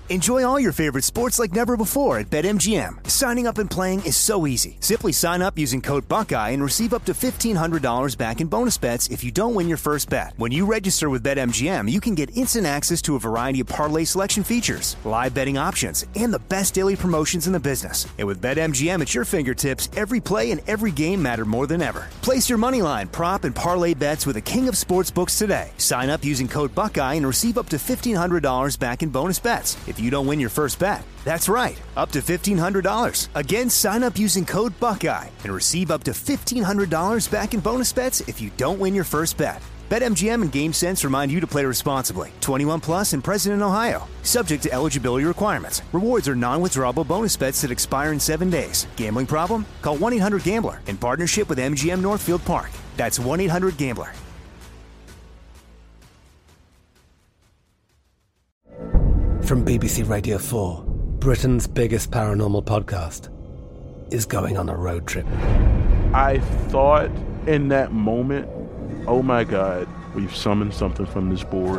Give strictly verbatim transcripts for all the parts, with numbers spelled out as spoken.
Enjoy all your favorite sports like never before at BetMGM. Signing up and playing is so easy. Simply sign up using code Buckeye and receive up to fifteen hundred dollars back in bonus bets if you don't win your first bet. When you register with BetMGM, you can get instant access to a variety of parlay selection features, live betting options, and the best daily promotions in the business. And with BetMGM at your fingertips, every play and every game matter more than ever. Place your moneyline, prop, and parlay bets with the king of sportsbooks today. Sign up using code Buckeye and receive up to fifteen hundred dollars back in bonus bets if you don't win your first bet. That's right, up to fifteen hundred dollars. Again, sign up using code Buckeye and receive up to fifteen hundred dollars back in bonus bets if you don't win your first bet. BetMGM and GameSense remind you to play responsibly. twenty-one plus and present in Ohio. Subject to eligibility requirements. Rewards are non-withdrawable bonus bets that expire in seven days. Gambling problem? Call one eight hundred gambler in partnership with M G M Northfield Park. That's one eight hundred gambler. From B B C Radio four, Britain's biggest paranormal podcast is going on a road trip. I thought in that moment, oh my God, we've summoned something from this board.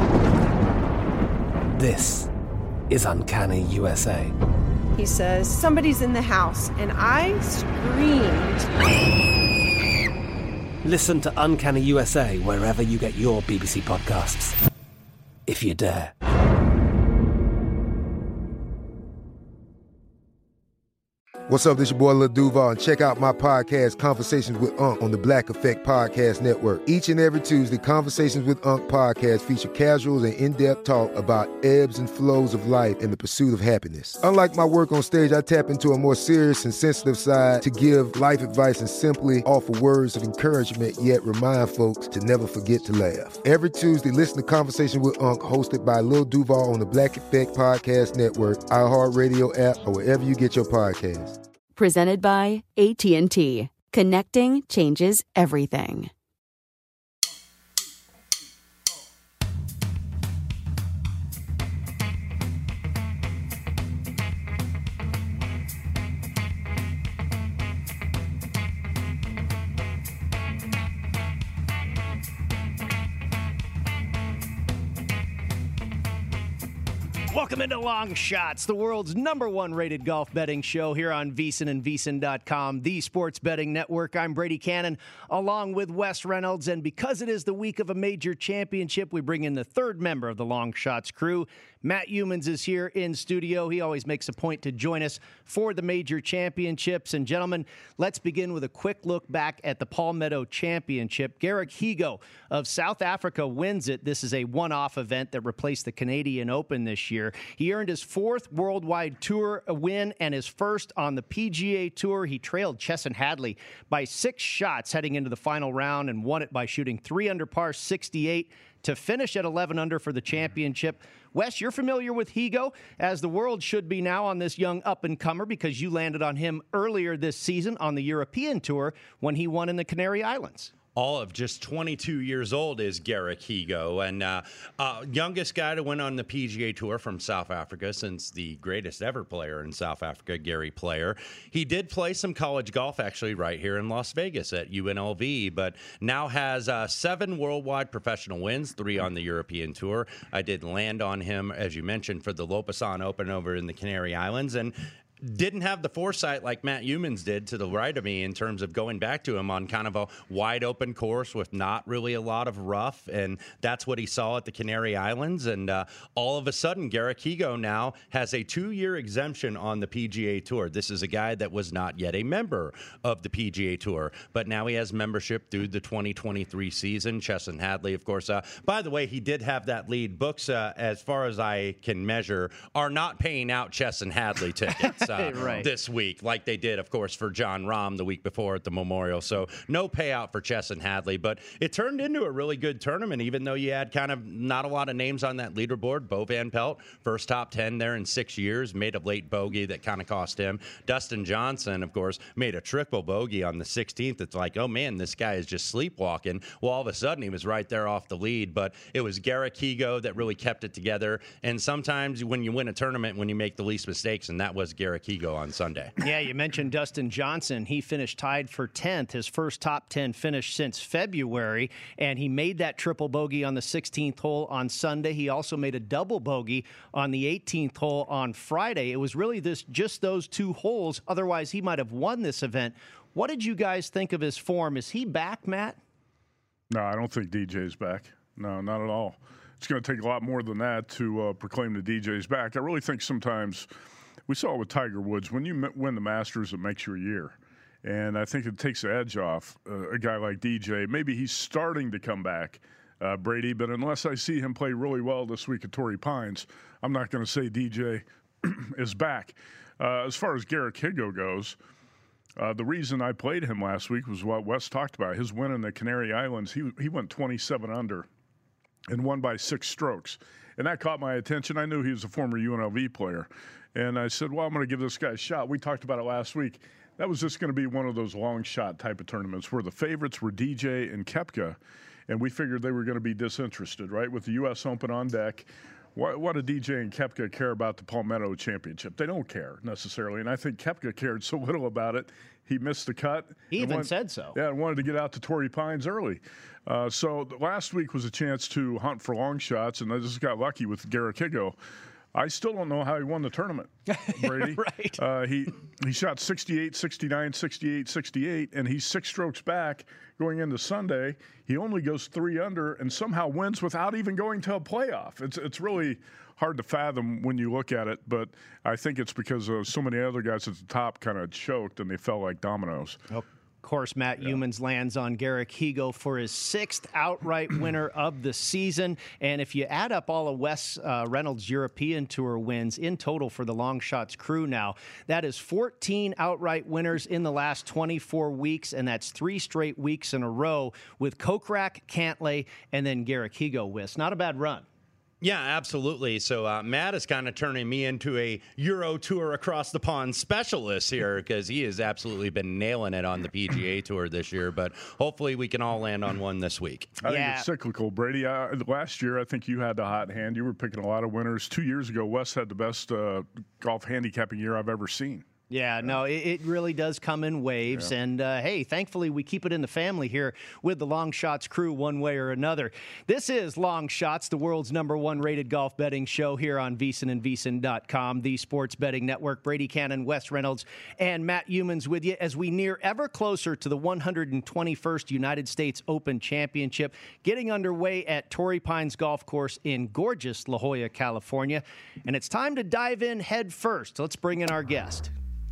This is Uncanny U S A. He says, somebody's in the house, and I screamed. Listen to Uncanny U S A wherever you get your B B C podcasts, if you dare. What's up, this your boy Lil Duval, and check out my podcast, Conversations with Unc, on the Black Effect Podcast Network. Each and every Tuesday, Conversations with Unc podcast feature casuals and in-depth talk about ebbs and flows of life and the pursuit of happiness. Unlike my work on stage, I tap into a more serious and sensitive side to give life advice and simply offer words of encouragement, yet remind folks to never forget to laugh. Every Tuesday, listen to Conversations with Unc, hosted by Lil Duval on the Black Effect Podcast Network, iHeartRadio app, or wherever you get your podcasts. Presented by A T and T. Connecting changes everything. Welcome into Long Shots, the world's number one rated golf betting show here on VSiN and VSiN dot com, the sports betting network. I'm Brady Cannon, along with Wes Reynolds, and because it is the week of a major championship, we bring in the third member of the Long Shots crew. Matt Youmans is here in studio. He always makes a point to join us for the major championships. And gentlemen, let's begin with a quick look back at the Palmetto Championship. Garrick Higgo of South Africa wins it. This is a one-off event that replaced the Canadian Open this year. He earned his fourth Worldwide Tour win and his first on the P G A Tour. He trailed Chesson Hadley by six shots heading into the final round and won it by shooting three under par sixty-eight to finish at eleven under for the championship. Wes, you're familiar with Higgo, as the world should be now on this young up-and-comer, because you landed on him earlier this season on the European Tour when he won in the Canary Islands. All of just twenty-two years old is Garrick Higgo, and uh, uh, youngest guy to win on the P G A Tour from South Africa since the greatest ever player in South Africa, Gary Player. He did play some college golf, actually, right here in Las Vegas at U N L V, but now has uh, seven worldwide professional wins, three on the European Tour. I did land on him, as you mentioned, for the Lopusan Open over in the Canary Islands, and didn't have the foresight like Matt Youmans did to the right of me in terms of going back to him on kind of a wide open course with not really a lot of rough, and that's what he saw at the Canary Islands. And uh, all of a sudden, Garrick Higgo now has a two-year exemption on the P G A Tour. This is a guy that was not yet a member of the P G A Tour, but now he has membership through the twenty twenty-three season. Chesson Hadley, of course. Uh, by the way, he did have that lead. Books, uh, as far as I can measure, are not paying out Chesson Hadley tickets. Uh, right. This week, like they did, of course, for John Rahm the week before at the Memorial. So no payout for Chesson Hadley, but it turned into a really good tournament, even though you had kind of not a lot of names on that leaderboard. Bo Van Pelt, first top ten there in six years, made a late bogey that kind of cost him. Dustin Johnson, of course, made a triple bogey on the sixteenth. It's like, oh, man, this guy is just sleepwalking. Well, all of a sudden, he was right there off the lead, but it was Garrick Higgo that really kept it together. And sometimes when you win a tournament, when you make the least mistakes, and that was Garrick Garrick Higgo on Sunday. Yeah, you mentioned Dustin Johnson. He finished tied for tenth, his first top ten finish since February, and he made that triple bogey on the sixteenth hole on Sunday. He also made a double bogey on the eighteenth hole on Friday. It was really this just those two holes. Otherwise, he might have won this event. What did you guys think of his form? Is he back, Matt? No, I don't think D J's back. No, not at all. It's going to take a lot more than that to uh, proclaim the D J's back. I really think sometimes we saw it with Tiger Woods. When you win the Masters, it makes your year. And I think it takes the edge off uh, a guy like D J. Maybe he's starting to come back, uh, Brady, but unless I see him play really well this week at Torrey Pines, I'm not going to say D J is back. Uh, as far as Garrick Higgo goes, uh, the reason I played him last week was what Wes talked about. His win in the Canary Islands, he he went twenty-seven under. And won by six strokes. And that caught my attention. I knew he was a former U N L V player. And I said, well, I'm going to give this guy a shot. We talked about it last week. That was just going to be one of those long shot type of tournaments where the favorites were D J and Koepka. And we figured they were going to be disinterested, right? With the U S Open on deck. What, what do D J and Koepka care about the Palmetto Championship? They don't care necessarily. And I think Koepka cared so little about it. He missed the cut. He even wanted, said so. Yeah, and wanted to get out to Torrey Pines early. Uh, so last week was a chance to hunt for long shots, and I just got lucky with Garrick Higgo. I still don't know how he won the tournament, Brady. Right. Uh, he he shot sixty-eight, sixty-nine, sixty-eight, sixty-eight, and he's six strokes back going into Sunday. He only goes three under and somehow wins without even going to a playoff. It's it's really hard to fathom when you look at it, but I think it's because uh, so many other guys at the top kind of choked and they fell like dominoes. Oh. Of course, Matt yeah. Youmans lands on Garrick Higgo for his sixth outright winner of the season. And if you add up all of Wes uh, Reynolds' European Tour wins in total for the Long Shots crew now, that is fourteen outright winners in the last twenty-four weeks, and that's three straight weeks in a row with Kokrak, Cantlay, and then Garrick Higgo with. Not a bad run. Yeah, absolutely. So uh, Matt is kind of turning me into a Euro Tour across the pond specialist here because he has absolutely been nailing it on the P G A Tour this year. But hopefully we can all land on one this week. I yeah. think it's cyclical, Brady. Uh, last year, I think you had the hot hand. You were picking a lot of winners. Two years ago, Wes had the best uh, golf handicapping year I've ever seen. Yeah, no, it, it really does come in waves. Yeah. And, uh, hey, thankfully we keep it in the family here with the Long Shots crew one way or another. This is Long Shots, the world's number one rated golf betting show here on VSiN and VSiN dot com, the sports betting network. Brady Cannon, Wes Reynolds, and Matt Youmans with you as we near ever closer to the one hundred twenty-first United States Open Championship, getting underway at Torrey Pines Golf Course in gorgeous La Jolla, California. And it's time to dive in head first. Let's bring in our guest.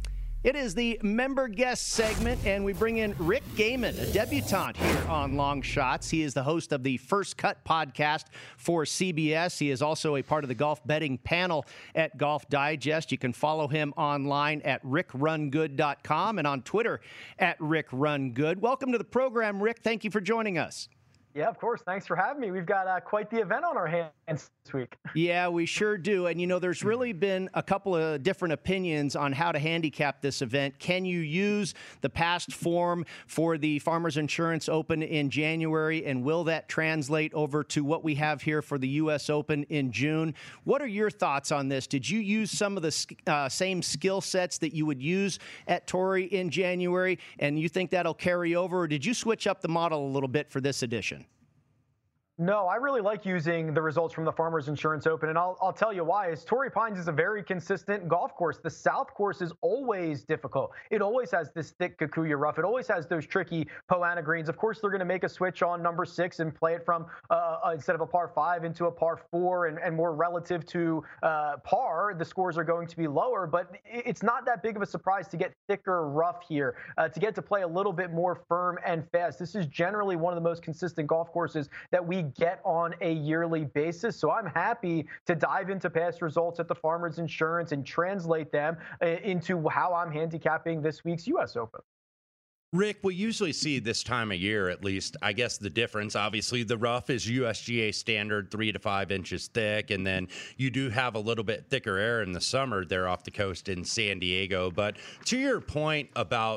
It is the member guest segment, and we bring in Rick Gehman, a debutante here on Long Shots. He is the host of the First Cut podcast for C B S. He is also a part of the golf betting panel at Golf Digest. You can follow him online at rick run good dot com and on Twitter at rick run good. Welcome to the program, Rick. Thank you for joining us. Yeah, of course. Thanks for having me. We've got uh, quite the event on our hands this week. Yeah, we sure do. And, you know, there's really been a couple of different opinions on how to handicap this event. Can you use the past form for the Farmers Insurance Open in January, and will that translate over to what we have here for the U S Open in June? What are your thoughts on this? Did you use some of the uh, same skill sets that you would use at Torrey in January, and you think that'll carry over, or did you switch up the model a little bit for this edition? No, I really like using the results from the Farmers Insurance Open, and I'll, I'll tell you why. Is Torrey Pines is a very consistent golf course. The South course is always difficult. It always has this thick Kikuyu rough. It always has those tricky Poa annua greens. Of course, they're going to make a switch on number six and play it from uh, instead of a par five into a par four, and, and more relative to uh, par, the scores are going to be lower. But it's not that big of a surprise to get thicker rough here, uh, to get to play a little bit more firm and fast. This is generally one of the most consistent golf courses that we get on a yearly basis. So I'm happy to dive into past results at the Farmers Insurance and translate them uh, into how I'm handicapping this week's U S Open. Rick, we usually see this time of year, at least, I guess the difference, obviously the rough is U S G A standard, three to five inches thick, and then you do have a little bit thicker air in the summer there off the coast in San Diego. But to your point about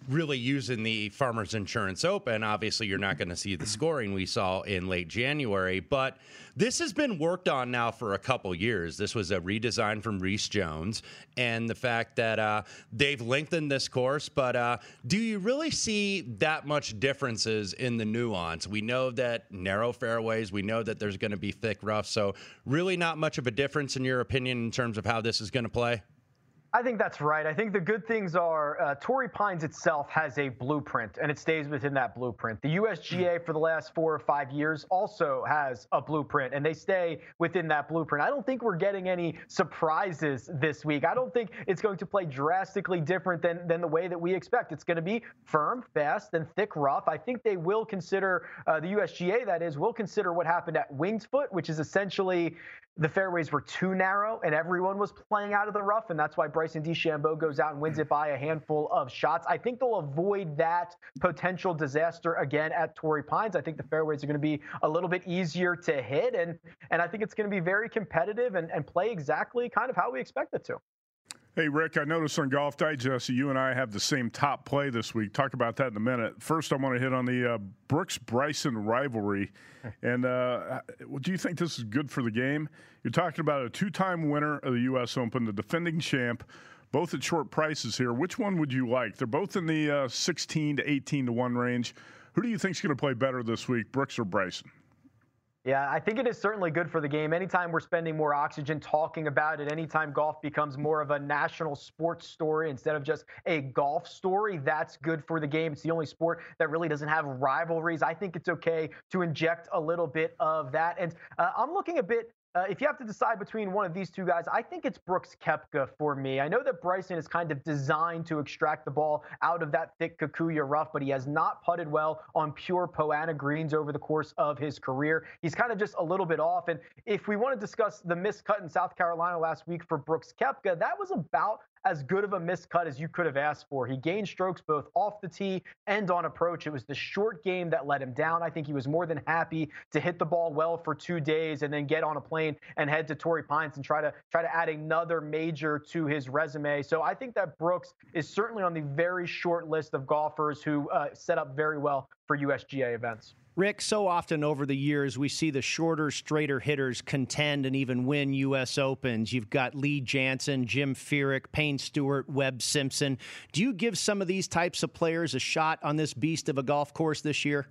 really using the Farmers Insurance Open. Obviously, you're not going to see the scoring we saw in late January, but this has been worked on now for a couple years. This was a redesign from Reese Jones, and the fact that uh, they've lengthened this course, but uh, do you really see that much differences in the nuance? We know that narrow fairways, we know that there's going to be thick rough, so really not much of a difference in your opinion in terms of how this is going to play? I think that's right. I think the good things are uh, Torrey Pines itself has a blueprint, and it stays within that blueprint. The U S G A for the last four or five years also has a blueprint, and they stay within that blueprint. I don't think we're getting any surprises this week. I don't think it's going to play drastically different than, than the way that we expect. It's going to be firm, fast, and thick rough. I think they will consider, uh, the U S G A that is, will consider what happened at Winged Foot, which is essentially the fairways were too narrow and everyone was playing out of the rough, and that's why Bryson DeChambeau goes out and wins it by a handful of shots. I think they'll avoid that potential disaster again at Torrey Pines. I think the fairways are going to be a little bit easier to hit, and and I think it's going to be very competitive and, and play exactly kind of how we expect it to. Hey, Rick, I noticed on Golf Digest you and I have the same top play this week. Talk about that in a minute. First, I want to hit on the uh, Brooks-Bryson rivalry. And uh, do you think this is good for the game? You're talking about a two-time winner of the U S Open, the defending champ, both at short prices here. Which one would you like? They're both in the uh, sixteen to eighteen to one range. Who do you think is going to play better this week, Brooks or Bryson? Yeah, I think it is certainly good for the game. Anytime we're spending more oxygen talking about it, anytime golf becomes more of a national sports story instead of just a golf story, that's good for the game. It's the only sport that really doesn't have rivalries. I think it's okay to inject a little bit of that. And uh, I'm looking a bit Uh, if you have to decide between one of these two guys, I think it's Brooks Koepka for me. I know that Bryson is kind of designed to extract the ball out of that thick Kikuyu rough, but he has not putted well on pure Poa annua greens over the course of his career. He's kind of just a little bit off. And if we want to discuss the missed cut in South Carolina last week for Brooks Koepka, that was about as good of a miscut as you could have asked for. He gained strokes both off the tee and on approach. It was the short game that let him down. I think he was more than happy to hit the ball well for two days and then get on a plane and head to Torrey Pines and try to try to add another major to his resume. So I think that Brooks is certainly on the very short list of golfers who uh, set up very well for U S G A events. Rick, so often over the years, we see the shorter, straighter hitters contend and even win U S Opens. You've got Lee Janzen, Jim Furyk, Payne Stewart, Webb Simpson. Do you give some of these types of players a shot on this beast of a golf course this year?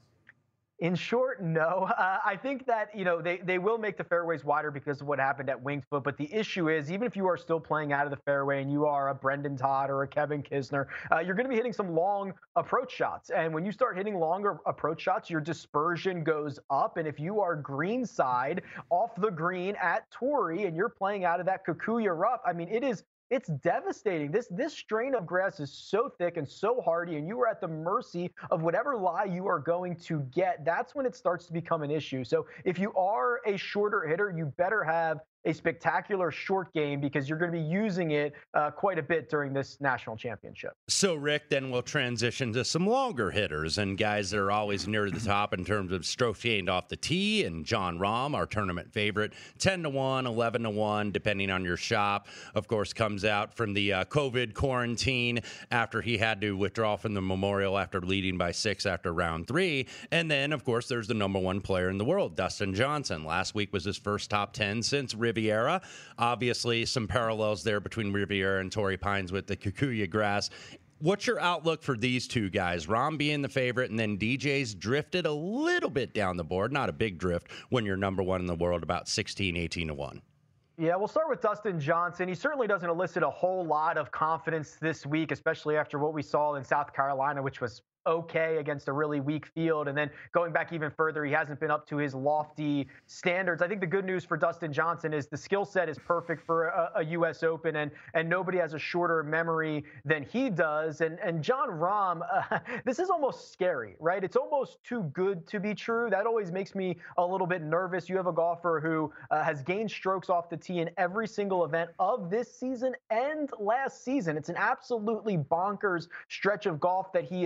In short, no. Uh, I think that, you know, they, they will make the fairways wider because of what happened at Winged Foot. But the issue is, even if you are still playing out of the fairway and you are a Brendan Todd or a Kevin Kisner, uh, you're going to be hitting some long approach shots. And when you start hitting longer approach shots, your dispersion goes up. And if you are greenside off the green at Torrey and you're playing out of that Kikuyu rough, I mean, it is It's devastating. This this strain of grass is so thick and so hardy, and you are at the mercy of whatever lie you are going to get. That's when it starts to become an issue. So if you are a shorter hitter, you better have a spectacular short game because you're going to be using it uh, quite a bit during this national championship. So, Rick, then we'll transition to some longer hitters and guys that are always near the top in terms of strokes gained off the tee. And Jon Rahm, our tournament favorite, ten to one, eleven to one, depending on your shop. Of course, comes out from the uh, COVID quarantine after he had to withdraw from the Memorial after leading by six after round three. And then, of course, there's the number one player in the world, Dustin Johnson. Last week was his first top ten since Riviera. Riviera. Obviously, some parallels there between Riviera and Torrey Pines with the Kikuyu grass. What's your outlook for these two guys? Rahm being the favorite, and then D J's drifted a little bit down the board. Not a big drift when you're number one in the world, about sixteen, eighteen to one. Yeah, we'll start with Dustin Johnson. He certainly doesn't elicit a whole lot of confidence this week, especially after what we saw in South Carolina, which was okay against a really weak field. And then going back even further, he hasn't been up to his lofty standards. I think the good news for Dustin Johnson is the skill set is perfect for a, a U S Open, and and nobody has a shorter memory than he does. And and Jon Rahm, uh, this is almost scary, right? It's almost too good to be true. That always makes me a little bit nervous. You have a golfer who uh, has gained strokes off the tee in every single event of this season and last season. It's an absolutely bonkers stretch of golf that he is on.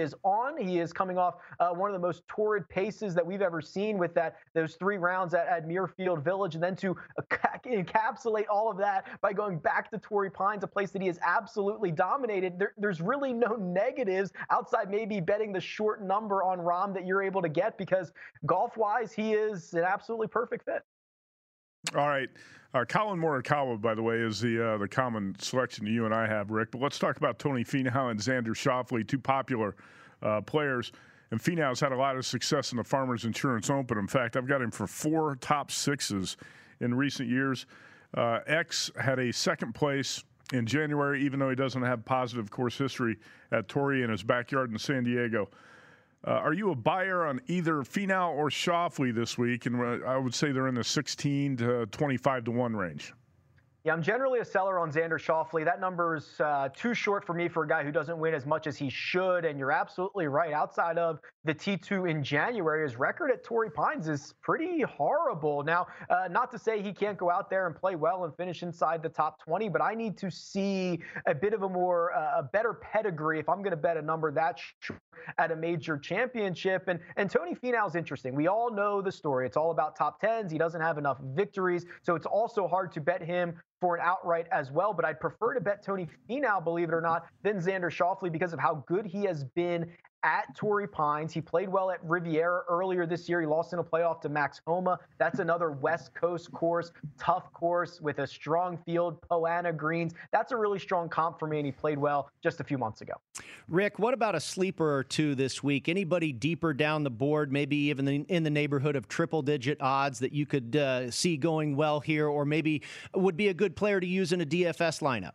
run. He is coming off uh, one of the most torrid paces that we've ever seen with that those three rounds at, at Muirfield Village, and then to encapsulate all of that by going back to Torrey Pines, a place that he has absolutely dominated. There, there's really no negatives outside maybe betting the short number on Rahm that you're able to get, because golf-wise, he is an absolutely perfect fit. All right. Uh, Colin Morikawa, by the way, is the uh, the common selection you and I have, Rick. But let's talk about Tony Finau and Xander Schauffele, two popular uh, players. And Finau's had a lot of success in the Farmers Insurance Open. In fact, I've got him for four top sixes in recent years. Uh, X had a second place in January, even though he doesn't have positive course history at Torrey in his backyard in San Diego. Uh, are you a buyer on either Finau or Schauffele this week? And uh, I would say they're in the sixteen to twenty-five to one range. Yeah, I'm generally a seller on Xander Schauffele. That number's uh, too short for me for a guy who doesn't win as much as he should. And you're absolutely right. Outside of the T two in January, his record at Torrey Pines is pretty horrible. Now, uh, not to say he can't go out there and play well and finish inside the top twenty, but I need to see a bit of a more, uh, a better pedigree if I'm going to bet a number that short at a major championship. And, and Tony Finau's interesting. We all know the story. It's all about top tens. He doesn't have enough victories. So it's also hard to bet him for an outright as well. But I'd prefer to bet Tony Finau, believe it or not, than Xander Schauffele because of how good he has been at Torrey Pines. He played well at Riviera earlier this year. He lost in a playoff to Max Homa. That's another West Coast course, tough course with a strong field, Poana greens. That's a really strong comp for me, and he played well just a few months ago. Rick, what about a sleeper or two this week? Anybody deeper down the board, maybe even in the neighborhood of triple-digit odds that you could uh, see going well here, or maybe would be a good player to use in a D F S lineup?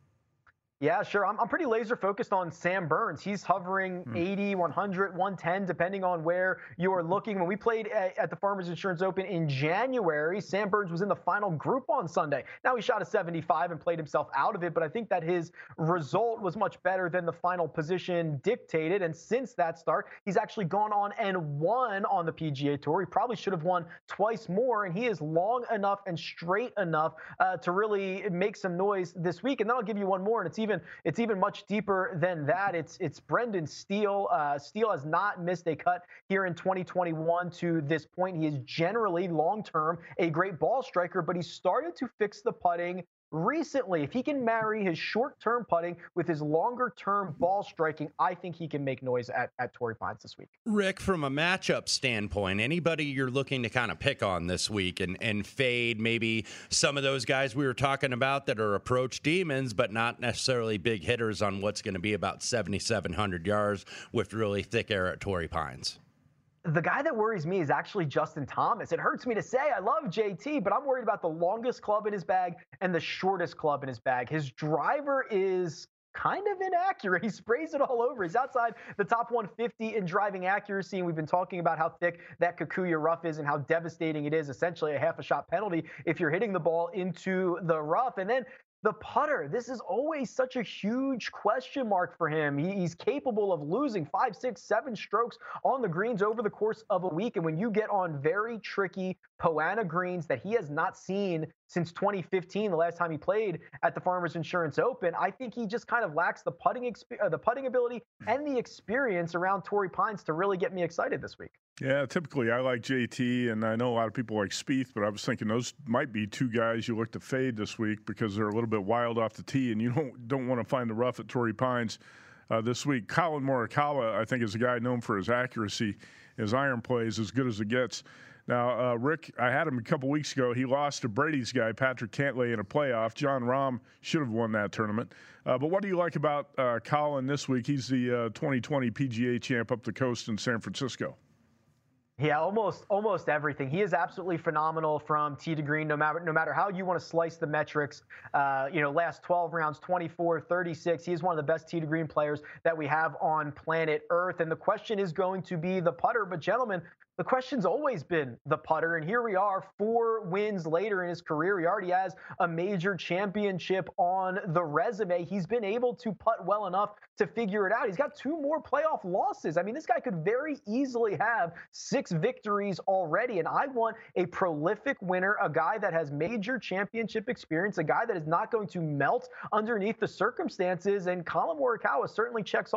Yeah, sure. I'm, I'm pretty laser focused on Sam Burns. He's hovering Hmm. eighty, one hundred, one ten, depending on where you're looking. When we played at, at the Farmers Insurance Open in January, Sam Burns was in the final group on Sunday. Now he shot a seventy-five and played himself out of it, but I think that his result was much better than the final position dictated. And since that start, he's actually gone on and won on the P G A Tour. He probably should have won twice more, and he is long enough and straight enough uh, to really make some noise this week. And then I'll give you one more, and it's even It's even much deeper than that. It's it's Brendan Steele. Uh, Steele has not missed a cut here in twenty twenty-one to this point. He is generally long-term a great ball striker, but he started to fix the putting recently. If he can marry his short-term putting with his longer-term ball striking, I think he can make noise at, at Torrey Pines this week. Rick, from a matchup standpoint, anybody you're looking to kind of pick on this week and, and fade maybe some of those guys we were talking about that are approach demons, but not necessarily big hitters on what's going to be about seventy-seven hundred yards with really thick air at Torrey Pines? The guy that worries me is actually Justin Thomas. It hurts me to say I love J T, but I'm worried about the longest club in his bag and the shortest club in his bag. His driver is kind of inaccurate. He sprays it all over. He's outside the top one fifty in driving accuracy, and we've been talking about how thick that Kikuyu rough is and how devastating it is, essentially a half a shot penalty if you're hitting the ball into the rough. And then the putter, this is always such a huge question mark for him. He, he's capable of losing five, six, seven strokes on the greens over the course of a week. And when you get on very tricky Poana greens that he has not seen since twenty fifteen, the last time he played at the Farmers Insurance Open, I think he just kind of lacks the putting exp- uh, the putting ability and the experience around Torrey Pines to really get me excited this week. Yeah, typically I like J T, and I know a lot of people like Spieth, but I was thinking those might be two guys you look to fade this week because they're a little bit wild off the tee, and you don't don't want to find the rough at Torrey Pines uh, this week. Colin Morikawa, I think, is a guy known for his accuracy. His iron play is as good as it gets. Now, uh, Rick, I had him a couple weeks ago. He lost to Brady's guy, Patrick Cantlay, in a playoff. John Rahm should have won that tournament. Uh, but what do you like about uh, Colin this week? He's the uh, twenty twenty P G A champ up the coast in San Francisco. Yeah, almost almost everything. He is absolutely phenomenal from tee to green, no matter no matter how you want to slice the metrics. Uh, you know, last twelve rounds, twenty-four, thirty-six. He is one of the best tee to green players that we have on planet Earth. And the question is going to be the putter. But gentlemen, the question's always been the putter. And here we are, four wins later in his career. He already has a major championship on the resume. He's been able to putt well enough to figure it out. He's got two more playoff losses. I mean, this guy could very easily have six victories already. And I want a prolific winner, a guy that has major championship experience, a guy that is not going to melt underneath the circumstances. And Colin Morikawa certainly checks off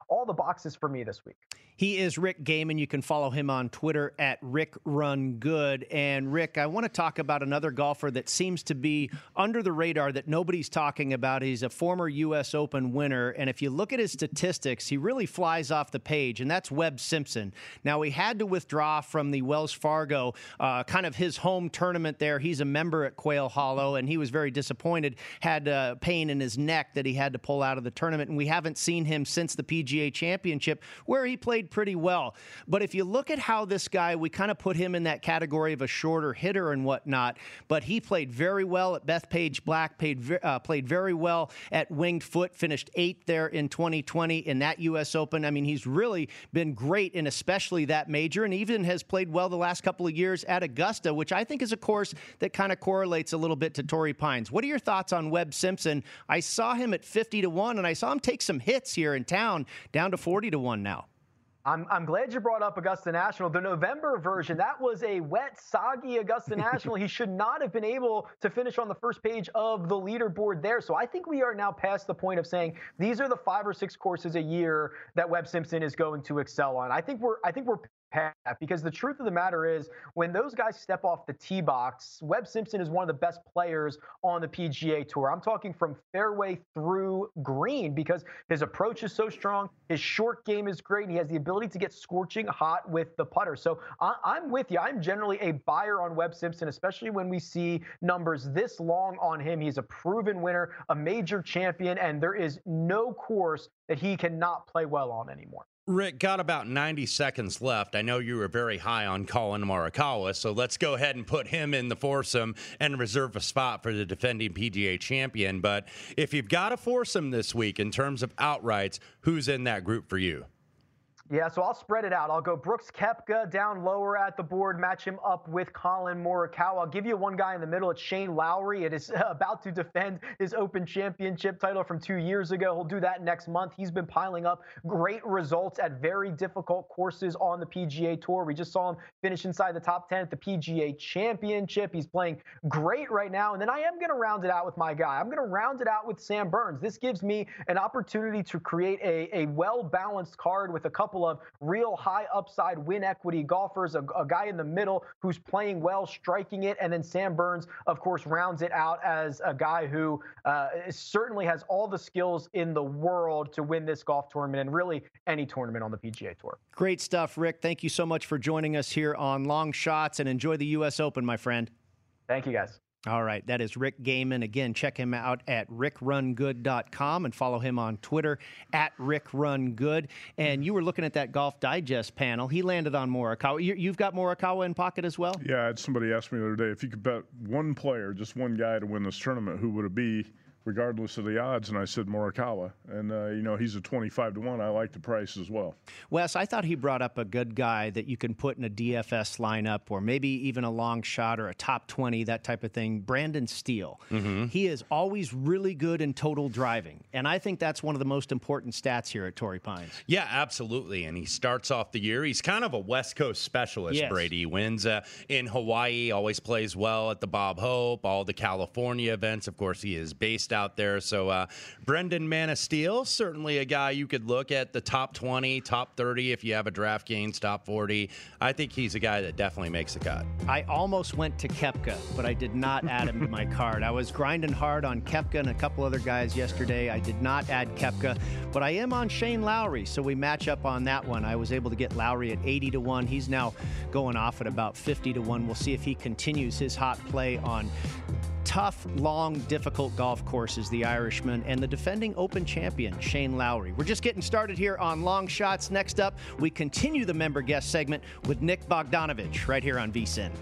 all the boxes for me this week. He is Rick Gehman. You can follow him on Twitter at Rick Run Good. And Rick, I want to talk about another golfer that seems to be under the radar that nobody's talking about. He's a former U S Open winner. And if you look at his statistics, he really flies off the page, and that's Webb Simpson. Now, he had to withdraw from the Wells Fargo, uh, kind of his home tournament there. He's a member at Quail Hollow, and he was very disappointed, had uh, pain in his neck that he had to pull out of the tournament. And we haven't seen him since the P G A Championship, where he played pretty well. But if you look at how this guy, we kind of put him in that category of a shorter hitter and whatnot, but he played very well at Bethpage Black, played, uh, played very well at Winged Foot, finished eighth there in twenty twenty in that U S Open. I mean, he's really been great in especially that major, and even has played well the last couple of years at Augusta, which I think is a course that kind of correlates a little bit to Torrey Pines. What are your thoughts on Webb Simpson? I saw him at fifty to one, and I saw him take some hits here in town, down to forty to one now. I'm, I'm glad you brought up Augusta National. The November version, that was a wet, soggy Augusta National. He should not have been able to finish on the first page of the leaderboard there. So I think we are now past the point of saying these are the five or six courses a year that Webb Simpson is going to excel on. I think we're I think we're past that, because the truth of the matter is, when those guys step off the tee box, Webb Simpson is one of the best players on the P G A Tour. I'm talking from fairway through green, because his approach is so strong, his short game is great, and he has the ability to get scorching hot with the putter. So I, I'm with you. I'm generally a buyer on Webb Simpson, especially when we see numbers this long on him. He's a proven winner, a major champion, and there is no course that he cannot play well on anymore. Rick, got about ninety seconds left. I know you were very high on Colin Morikawa, so let's go ahead and put him in the foursome and reserve a spot for the defending P G A champion. But if you've got a foursome this week in terms of outrights, who's in that group for you? Yeah, so I'll spread it out. I'll go Brooks Koepka down lower at the board, match him up with Colin Morikawa. I'll give you one guy in the middle. It's Shane Lowry. It is about to defend his Open Championship title from two years ago. He'll do that next month. He's been piling up great results at very difficult courses on the P G A Tour. We just saw him finish inside the top ten at the P G A Championship. He's playing great right now. And then I am going to round it out with my guy. I'm going to round it out with Sam Burns. This gives me an opportunity to create a, a well-balanced card with a couple of real high upside win equity golfers, a, a guy in the middle who's playing well, striking it, and then Sam Burns, of course, rounds it out as a guy who uh, certainly has all the skills in the world to win this golf tournament and really any tournament on the P G A Tour. Great stuff, Rick. Thank you so much for joining us here on Long Shots, and enjoy the U S Open, my friend. Thank you, guys. All right, that is Rick Gehman. Again, check him out at rick run good dot com and follow him on Twitter at rick run good. And you were looking at that Golf Digest panel. He landed on Morikawa. You, you've got Morikawa in pocket as well? Yeah, I had somebody ask me the other day, if you could bet one player, just one guy to win this tournament, who would it be, regardless of the odds? And I said Morikawa. And, uh, you know, he's a twenty-five to one. I like the price as well. Wes, I thought he brought up a good guy that you can put in a D F S lineup, or maybe even a long shot or a top twenty, that type of thing. Brandon Steele. Mm-hmm. He is always really good in total driving. And I think that's one of the most important stats here at Torrey Pines. Yeah, absolutely. And he starts off the year. He's kind of a West Coast specialist, yes. Brady. He wins uh, in Hawaii, always plays well at the Bob Hope, all the California events. Of course, he is based out there. So uh, Brendan Manisteel, certainly a guy you could look at the top twenty, top thirty if you have a DraftKings, top forty. I think he's a guy that definitely makes the cut. I almost went to Koepka, but I did not add him to my card. I was grinding hard on Koepka and a couple other guys yesterday. I did not add Koepka, but I am on Shane Lowry, so we match up on that one. I was able to get Lowry at eighty to one. He's now going off at about fifty to one. We'll see if he continues his hot play on tough, long, difficult golf courses, the Irishman, and the defending Open champion, Shane Lowry. We're just getting started here on Long Shots. Next up, we continue the member guest segment with Nick Bogdanovich right here on V S I N.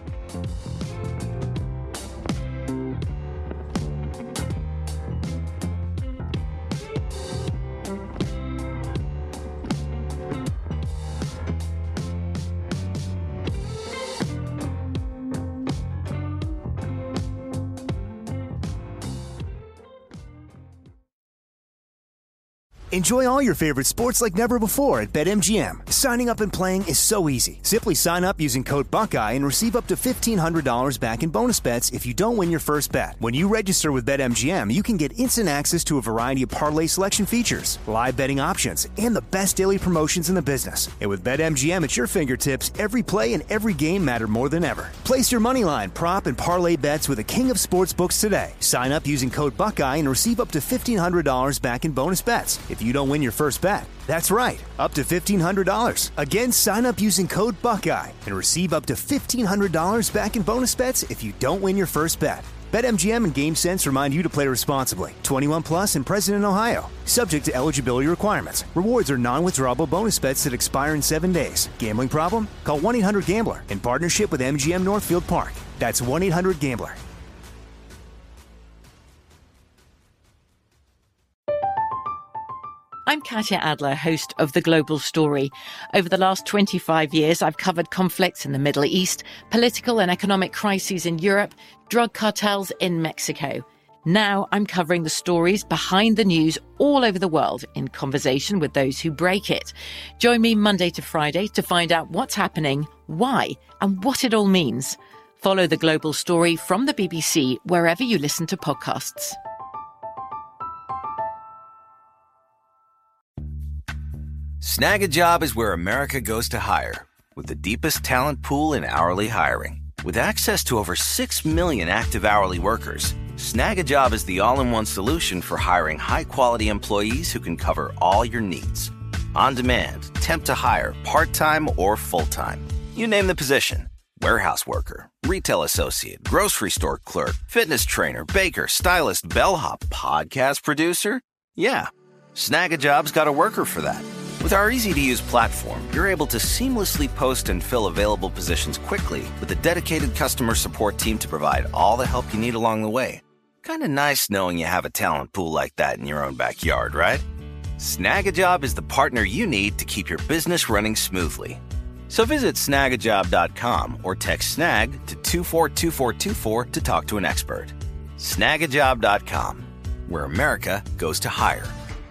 Enjoy all your favorite sports like never before at BetMGM. Signing up and playing is so easy. Simply sign up using code Buckeye and receive up to fifteen hundred dollars back in bonus bets if you don't win your first bet. When you register with BetMGM, you can get instant access to a variety of parlay selection features, live betting options, and the best daily promotions in the business. And with BetMGM at your fingertips, every play and every game matter more than ever. Place your moneyline, prop, and parlay bets with the king of sportsbooks today. Sign up using code Buckeye and receive up to fifteen hundred dollars back in bonus bets if you don't win your first bet. That's right, up to fifteen hundred dollars. Again, sign up using code Buckeye and receive up to fifteen hundred dollars back in bonus bets if you don't win your first bet. BetMGM and GameSense remind you to play responsibly. twenty-one plus and present in Ohio. Subject to eligibility requirements. Rewards are non-withdrawable bonus bets that expire in seven days. Gambling problem? Call one eight hundred gambler in partnership with M G M Northfield Park. That's one eight hundred gambler. I'm Katya Adler, host of The Global Story. Over the last twenty-five years, I've covered conflicts in the Middle East, political and economic crises in Europe, drug cartels in Mexico. Now I'm covering the stories behind the news all over the world in conversation with those who break it. Join me Monday to Friday to find out what's happening, why, and what it all means. Follow The Global Story from the B B C wherever you listen to podcasts. Snag a Job is where America goes to hire, with the deepest talent pool in hourly hiring. With access to over six million active hourly workers, Snag a Job is the all-in-one solution for hiring high-quality employees who can cover all your needs. On demand, temp to hire, part-time or full-time. You name the position. Warehouse worker, retail associate, grocery store clerk, fitness trainer, baker, stylist, bellhop, podcast producer. Yeah, Snag a Job's got a worker for that. With our easy-to-use platform, you're able to seamlessly post and fill available positions quickly with a dedicated customer support team to provide all the help you need along the way. Kind of nice knowing you have a talent pool like that in your own backyard, right? Snag a Job is the partner you need to keep your business running smoothly. So visit snag a job dot com or text SNAG to two four two four two four to talk to an expert. snag a job dot com, where America goes to hire.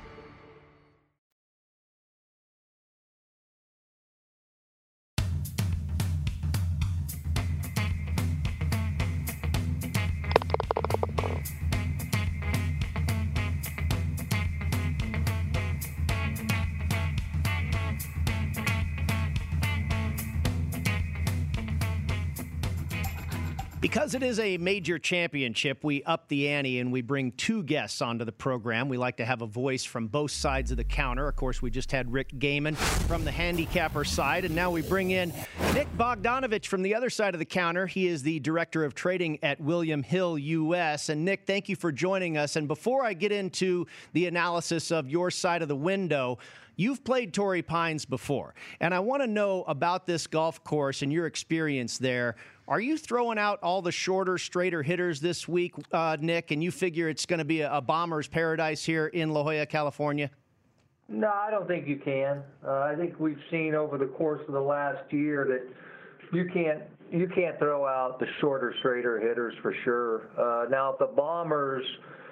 Because it is a major championship, we up the ante and we bring two guests onto the program. We like to have a voice from both sides of the counter. Of course, we just had Rick Gehman from the handicapper side, and now we bring in Nick Bogdanovich from the other side of the counter. He is the director of trading at William Hill U S. And Nick, thank you for joining us. And before I get into the analysis of your side of the window, you've played Torrey Pines before, and I want to know about this golf course and your experience there. Are you throwing out all the shorter, straighter hitters this week, uh, Nick, and you figure it's going to be a, a bomber's paradise here in La Jolla, California? No, I don't think you can. Uh, I think we've seen over the course of the last year that you can't you can't throw out the shorter, straighter hitters for sure. Uh, now, if the bombers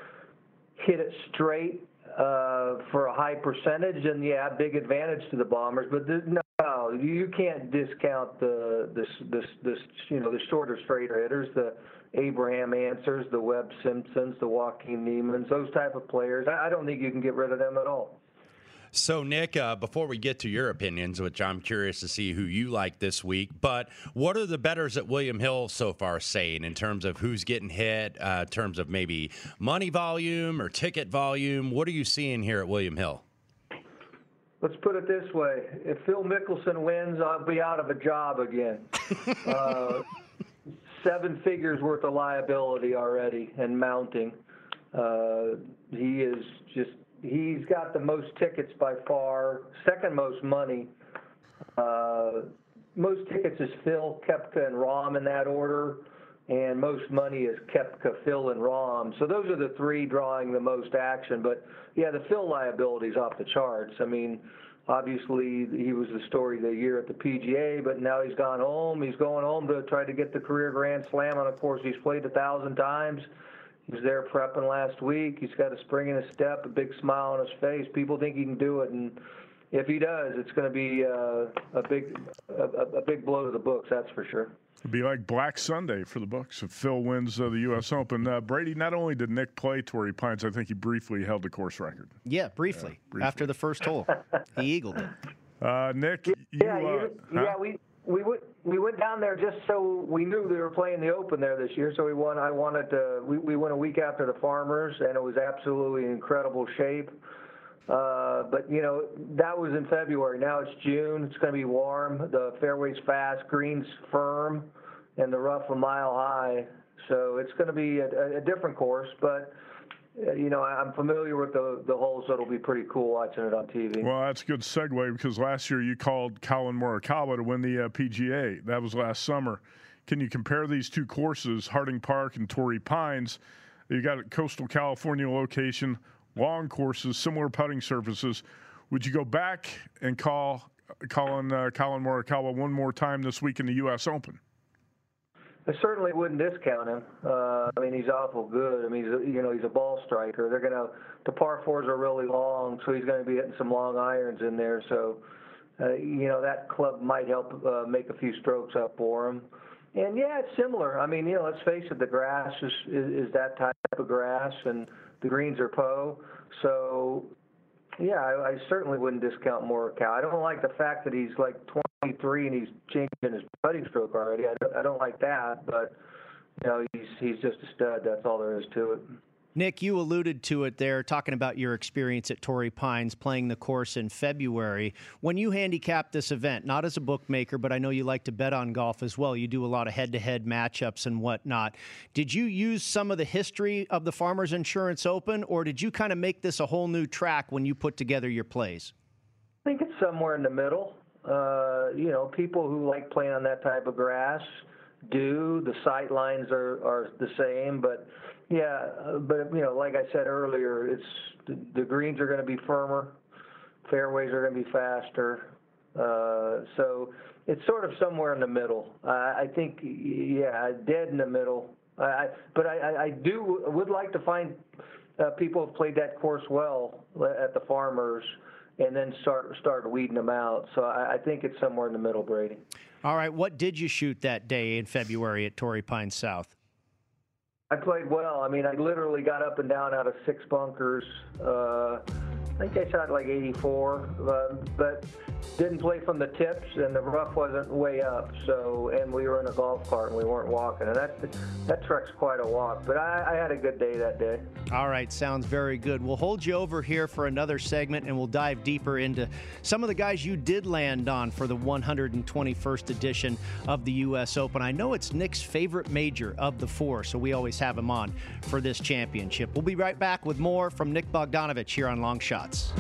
hit it straight uh, for a high percentage, then yeah, big advantage to the bombers. But the, no. No, you can't discount the this this this you know the shorter straighter hitters, the Abraham Answers, the Webb Simpsons, the Joaquin Niemans, those type of players. I, I don't think you can get rid of them at all. So, Nick, uh, before we get to your opinions, which I'm curious to see who you like this week, but what are the bettors at William Hill so far saying in terms of who's getting hit, uh, in terms of maybe money volume or ticket volume? What are you seeing here at William Hill? Let's put it this way. If Phil Mickelson wins, I'll be out of a job again. uh, seven figures worth of liability already and mounting. Uh, he is just, he's got the most tickets by far, second most money. Uh, most tickets is Phil, Koepka, and Rahm in that order. And most money is Koepka, Phil, and Rahm. So those are the three drawing the most action. But, yeah, the Phil liability is off the charts. I mean, obviously he was the story of the year at the P G A, but now he's gone home. He's going home to try to get the career Grand Slam on a course he's played a thousand times. He was there prepping last week. He's got a spring in his step, a big smile on his face. People think he can do it, and if he does, it's going to be uh, a big a, a big blow to the books, that's for sure. It'd be like Black Sunday for the books if Phil wins uh, the U S Open. Uh, Brady, not only did Nick play Torrey Pines, I think he briefly held the course record. Yeah, briefly, yeah, briefly. after the first hole. He eagled it. Uh, Nick, yeah, you, yeah, uh, you, huh? yeah, we we went we went down there just so we knew they were playing the Open there this year. So we won. I wanted to. We, we went a week after the Farmers, and it was absolutely incredible shape. Uh, but you know that was in February. Now it's June. It's going to be warm. The fairway's fast, greens firm, and the rough a mile high. So it's going to be a, a different course, but. You know, I'm familiar with the the holes, so it'll be pretty cool watching it on T V. Well, that's a good segue because last year you called Colin Morikawa to win the uh, P G A. That was last summer. Can you compare these two courses, Harding Park and Torrey Pines? You got a coastal California location, long courses, similar putting surfaces. Would you go back and call Colin uh, Colin Morikawa one more time this week in the U S Open? I certainly wouldn't discount him. Uh, I mean, he's awful good. I mean, he's a, you know, he's a ball striker. They're gonna the par fours are really long, so he's going to be hitting some long irons in there. So, uh, you know, that club might help uh, make a few strokes up for him. And yeah, it's similar. I mean, you know, let's face it, the grass is is, is that type of grass, and the greens are Poe. So, yeah, I, I certainly wouldn't discount Morikawa. I don't like the fact that he's like twenty-three and he's changing his putting stroke already. I don't, I don't like that, but you know, he's he's just a stud. That's all there is to it. Nick, you alluded to it there, talking about your experience at Torrey Pines, playing the course in February. When you handicap this event, not as a bookmaker, but I know you like to bet on golf as well. You do a lot of head-to-head matchups and whatnot. Did you use some of the history of the Farmers Insurance Open, or did you kind of make this a whole new track when you put together your plays? I think it's somewhere in the middle. Uh, you know, people who like playing on that type of grass do. The sight lines are, are the same, but yeah, but you know, like I said earlier, it's the, the greens are going to be firmer, fairways are going to be faster, uh, so it's sort of somewhere in the middle. Uh, I think, yeah, dead in the middle. I, but I, I do would like to find uh, people who have played that course well at the Farmers, and then start start weeding them out. So I, I think it's somewhere in the middle, Brady. All right, what did you shoot that day in February at Torrey Pines South? I played well. I mean, I literally got up and down out of six bunkers. Uh, I think I shot like eighty-four, uh, but didn't play from the tips, and the rough wasn't way up. So, and we were in a golf cart and we weren't walking, and that that truck's quite a walk. But I, I had a good day that day. All right, sounds very good. We'll hold you over here for another segment, and we'll dive deeper into some of the guys you did land on for the one hundred twenty-first edition of the U S Open. I know it's Nick's favorite major of the four, so we always have him on for this championship. We'll be right back with more from Nick Bogdanovich here on Long Shots.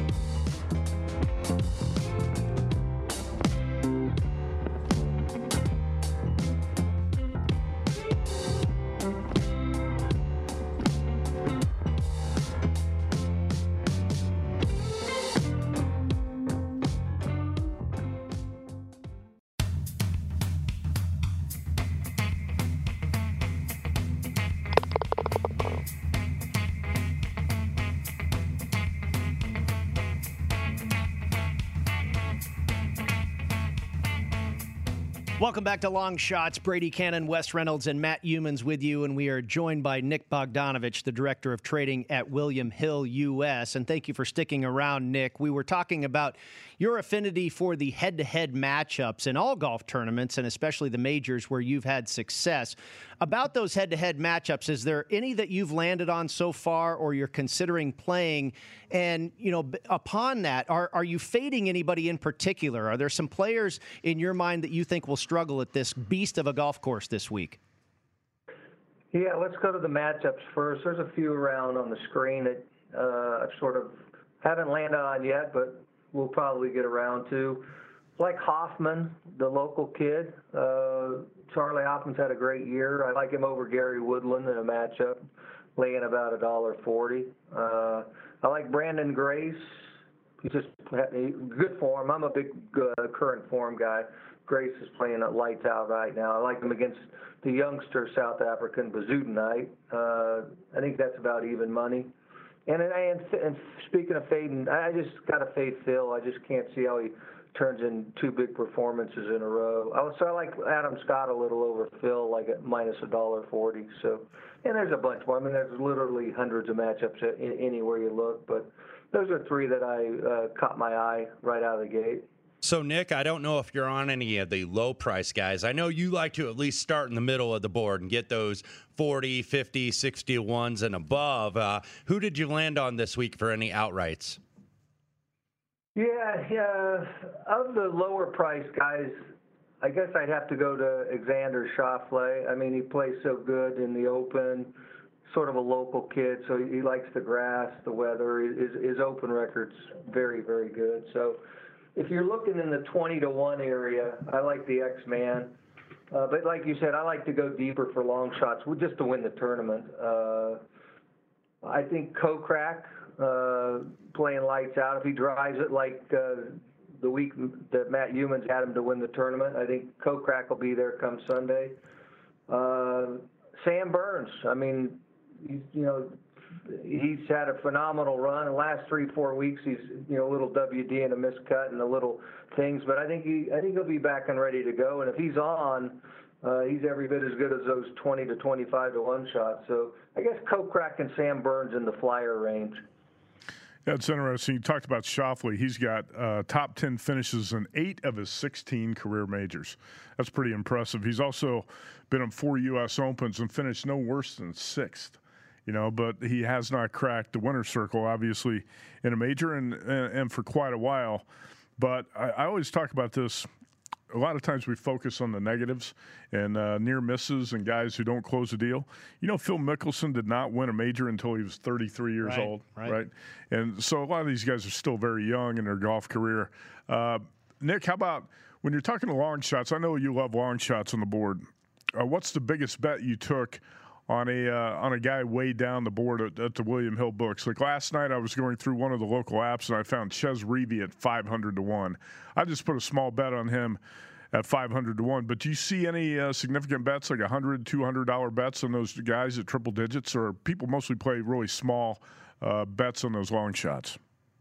Welcome back to Long Shots. Brady Cannon, Wes Reynolds, and Matt Youmans with you, and we are joined by Nick Bogdanovich, the Director of Trading at William Hill U S. And thank you for sticking around, Nick. We were talking about your affinity for the head-to-head matchups in all golf tournaments, and especially the majors where you've had success. About those head-to-head matchups, is there any that you've landed on so far or you're considering playing? And, you know, upon that, are, are you fading anybody in particular? Are there some players in your mind that you think will struggle at this beast of a golf course this week? Yeah, let's go to the matchups first. There's a few around on the screen that uh, I've sort of haven't landed on yet, but we'll probably get around to. Like Hoffman, the local kid. Uh, Charlie Hoffman's had a great year. I like him over Gary Woodland in a matchup, laying about a dollar forty. Uh, I like Brandon Grace. he's just good form. I'm a big uh, current form guy. Grace is playing at lights out right now. I like him against the youngster South African Bezuidenhout. Uh, I think that's about even money. And, and, and speaking of fading, I just got to fade Phil. I just can't see how he turns in two big performances in a row. I, so I like Adam Scott a little over Phil, like at minus a dollar forty. So, and there's a bunch more. I mean, there's literally hundreds of matchups in, anywhere you look. But those are three that I uh, caught my eye right out of the gate. So, Nick, I don't know if you're on any of the low-price guys. I know you like to at least start in the middle of the board and get those forty, fifty, sixty ones and above. Uh, who did you land on this week for any outrights? Yeah, yeah. Of the lower-price guys, I guess I'd have to go to Alexander Schauffele. I mean, he plays so good in the Open, sort of a local kid, so he likes the grass, the weather. His, his Open record's very, very good. So if you're looking in the twenty to one area, I like the X-Man. Uh, but like you said, I like to go deeper for long shots just to win the tournament. Uh, I think Kokrak, uh, playing lights out, if he drives it like uh, the week that Matt Humans had him to win the tournament, I think Kokrak will be there come Sunday. Uh, Sam Burns, I mean, he's, you know, he's had a phenomenal run. The last three, four weeks, he's, you know, a little W D and a miscut and a little things, but I think he, I think he'll be back and ready to go. And if he's on, uh, he's every bit as good as those twenty to twenty-five to one shots. So I guess Kokrak and Sam Burns in the flyer range. Yeah, it's interesting. You talked about Schauffele. He's got uh, top ten finishes in eight of his sixteen career majors. That's pretty impressive. He's also been in four U S Opens and finished no worse than sixth. You know, but he has not cracked the winner's circle, obviously, in a major and and, and for quite a while. But I, I always talk about this. A lot of times we focus on the negatives and uh, near misses and guys who don't close a deal. You know, Phil Mickelson did not win a major until he was thirty-three years right, old, right. right? And so a lot of these guys are still very young in their golf career. Uh, Nick, how about when you're talking to long shots? I know you love long shots on the board. Uh, what's the biggest bet you took on a uh, on a guy way down the board at, at the William Hill books? Like last night, I was going through one of the local apps and I found Chez Reavie at five hundred to one. I just put a small bet on him at five hundred to one. But do you see any uh, significant bets, like one hundred, two hundred dollar bets on those guys at triple digits, or people mostly play really small uh, bets on those long shots?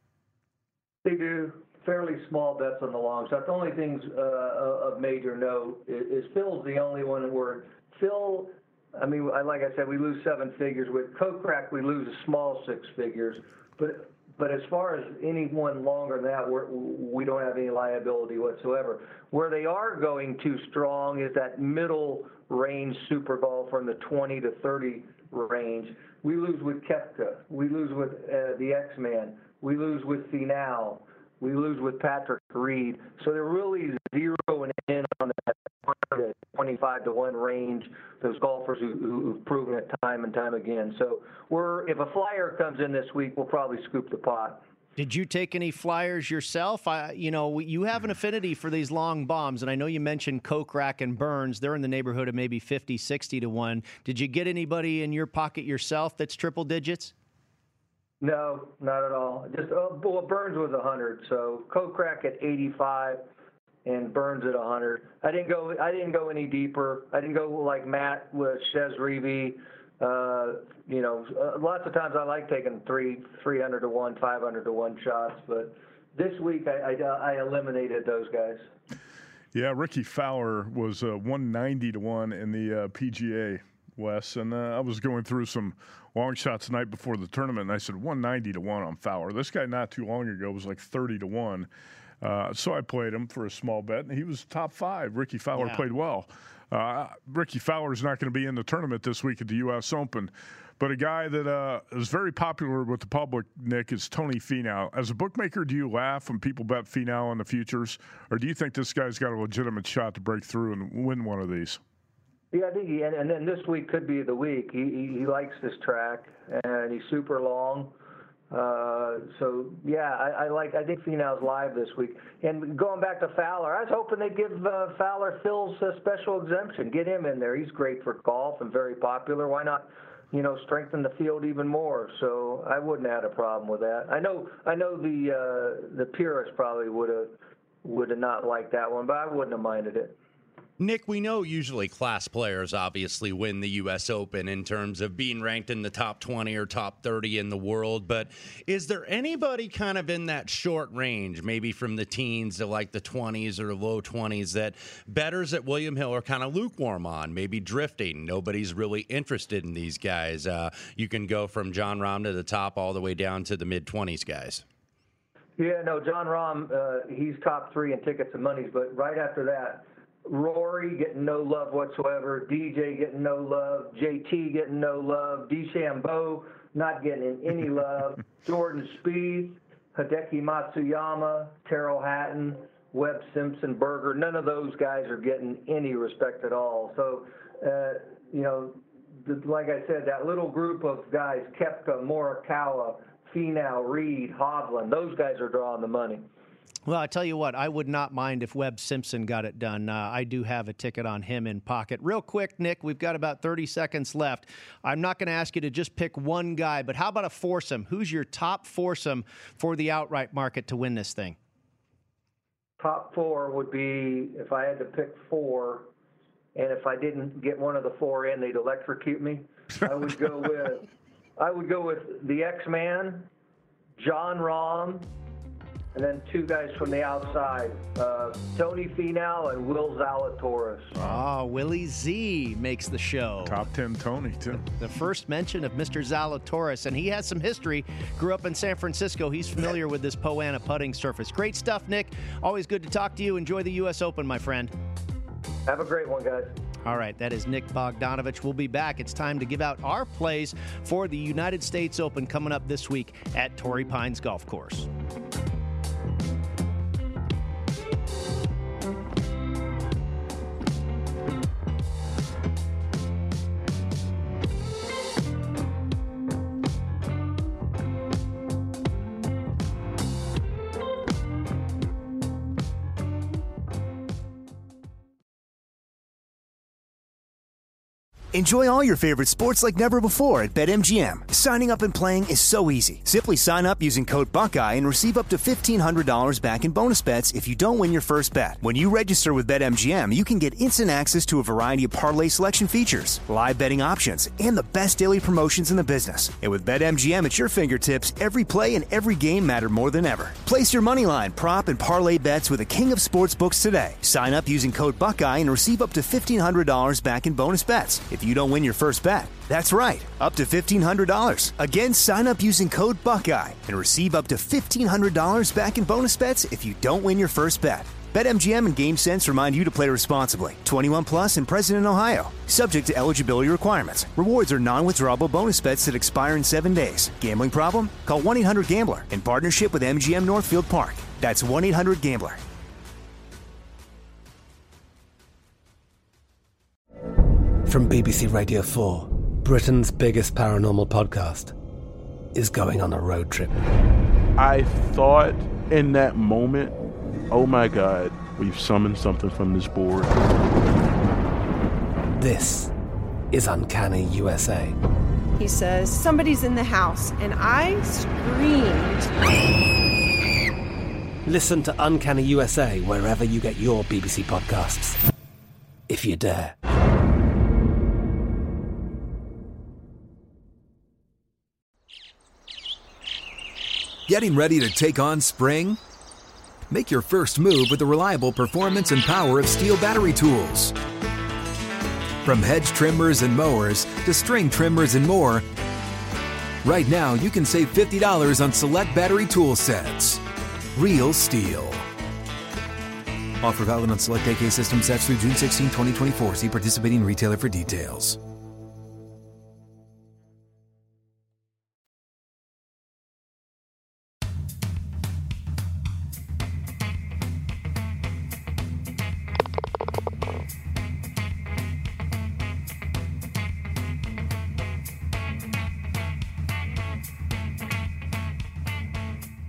They do fairly small bets on the long shot. The only things uh, of major note is, is Phil's the only one where Phil. I mean, like I said, we lose seven figures. With Kokrak, we lose a small six figures. But but as far as anyone longer than that, we're, we don't have any liability whatsoever. Where they are going too strong is that middle range super golfer in the twenty to thirty range. We lose with Koepka. We lose with uh, the X-Man. We lose with Finau. We lose with Patrick Reed. So they're really zeroing in on that twenty-five to one range, those golfers who, who've proven it time and time again. So we're if a flyer comes in this week, we'll probably scoop the pot. Did you take any flyers yourself? I, you know, you have an affinity for these long bombs, and I know you mentioned Kokrak and Burns. They're in the neighborhood of maybe fifty, sixty to one. Did you get anybody in your pocket yourself that's triple digits? No, not at all. Just uh, well, Burns was one hundred, so Kokrak at eighty-five and Burns at one hundred. I didn't go. I didn't go any deeper. I didn't go like Matt with Chez Reavie. Uh, you know, uh, lots of times I like taking three, three hundred to one, five hundred to one shots, but this week I, I, I eliminated those guys. Yeah, Ricky Fowler was uh, one ninety to one in the uh, P G A. Wes, and uh, I was going through some long shots the night before the tournament, and I said one ninety to one on Fowler. This guy not too long ago was like thirty to one. Uh, so I played him for a small bet, and he was top five. Ricky Fowler yeah. played well. Uh, Ricky Fowler is not going to be in the tournament this week at the U S Open, but a guy that uh, is very popular with the public, Nick, is Tony Finau. As a bookmaker, do you laugh when people bet Finau on the futures, or do you think this guy's got a legitimate shot to break through and win one of these? Yeah, I think he, and, and then this week could be the week. He, he, he likes this track, and he's super long. Uh, so, yeah, I, I like. I think Finau's live this week. And going back to Fowler, I was hoping they'd give uh, Fowler Phil's uh, special exemption. Get him in there. He's great for golf and very popular. Why not you know, strengthen the field even more. So I wouldn't have had a problem with that. I know, I know the uh, the purists probably would have would have not liked that one, but I wouldn't have minded it. Nick, we know usually class players obviously win the U S Open in terms of being ranked in the top twenty or top thirty in the world, but is there anybody kind of in that short range, maybe from the teens to like the twenties or low twenties, that bettors at William Hill are kind of lukewarm on, maybe drifting? Nobody's really interested in these guys. Uh, you can go from Jon Rahm to the top all the way down to the mid-twenties guys. Yeah, no, Jon Rahm, uh, he's top three in tickets and monies, but right after that, Rory getting no love whatsoever, D J getting no love, J T getting no love, DeChambeau not getting any love, Jordan Spieth, Hideki Matsuyama, Terrell Hatton, Webb Simpson, Berger, none of those guys are getting any respect at all. So, uh, you know, the, like I said, that little group of guys, Koepka, Morikawa, Finau, Reed, Hovland, those guys are drawing the money. Well, I tell you what, I would not mind if Webb Simpson got it done. Uh, I do have a ticket on him in pocket. Real quick, Nick, we've got about thirty seconds left. I'm not going to ask you to just pick one guy, but how about a foursome? Who's your top foursome for the outright market to win this thing? Top four would be, if I had to pick four, and if I didn't get one of the four in, they'd electrocute me. I would go with, I would go with the X-Man, Jon Rahm, and then two guys from the outside, uh, Tony Finau and Will Zalatoris. Oh, Willie Z makes the show. Top ten Tony, too. The first mention of Mister Zalatoris, and he has some history. Grew up in San Francisco. He's familiar with this Poa annua putting surface. Great stuff, Nick. Always good to talk to you. Enjoy the U S Open, my friend. Have a great one, guys. All right, that is Nick Bogdanovich. We'll be back. It's time to give out our plays for the United States Open coming up this week at Torrey Pines Golf Course. Enjoy all your favorite sports like never before at BetMGM. Signing up and playing is so easy. Simply sign up using code Buckeye and receive up to fifteen hundred dollars back in bonus bets if you don't win your first bet. When you register with BetMGM, you can get instant access to a variety of parlay selection features, live betting options, and the best daily promotions in the business. And with BetMGM at your fingertips, every play and every game matter more than ever. Place your moneyline, prop, and parlay bets with the king of sportsbooks today. Sign up using code Buckeye and receive up to fifteen hundred dollars back in bonus bets if you don't win your first bet. That's right, up to fifteen hundred dollars. Again, sign up using code Buckeye and receive up to fifteen hundred dollars back in bonus bets if you don't win your first bet. BetMGM and GameSense remind you to play responsibly. twenty-one plus and present in Ohio. Subject to eligibility requirements. Rewards are non-withdrawable bonus bets that expire in seven days. Gambling problem? Call one eight hundred gambler in partnership with M G M Northfield Park. That's one eight hundred gambler. From B B C Radio four, Britain's biggest paranormal podcast is going on a road trip. I thought in that moment, oh my God, we've summoned something from this board. This is Uncanny U S A. He says, somebody's in the house, and I screamed. Listen to Uncanny U S A wherever you get your B B C podcasts, if you dare. Getting ready to take on spring? Make your first move with the reliable performance and power of Steel battery tools. From hedge trimmers and mowers to string trimmers and more, right now you can save fifty dollars on select battery tool sets. Real Steel. Offer valid on select A K system sets through June sixteenth, twenty twenty-four. See participating retailer for details.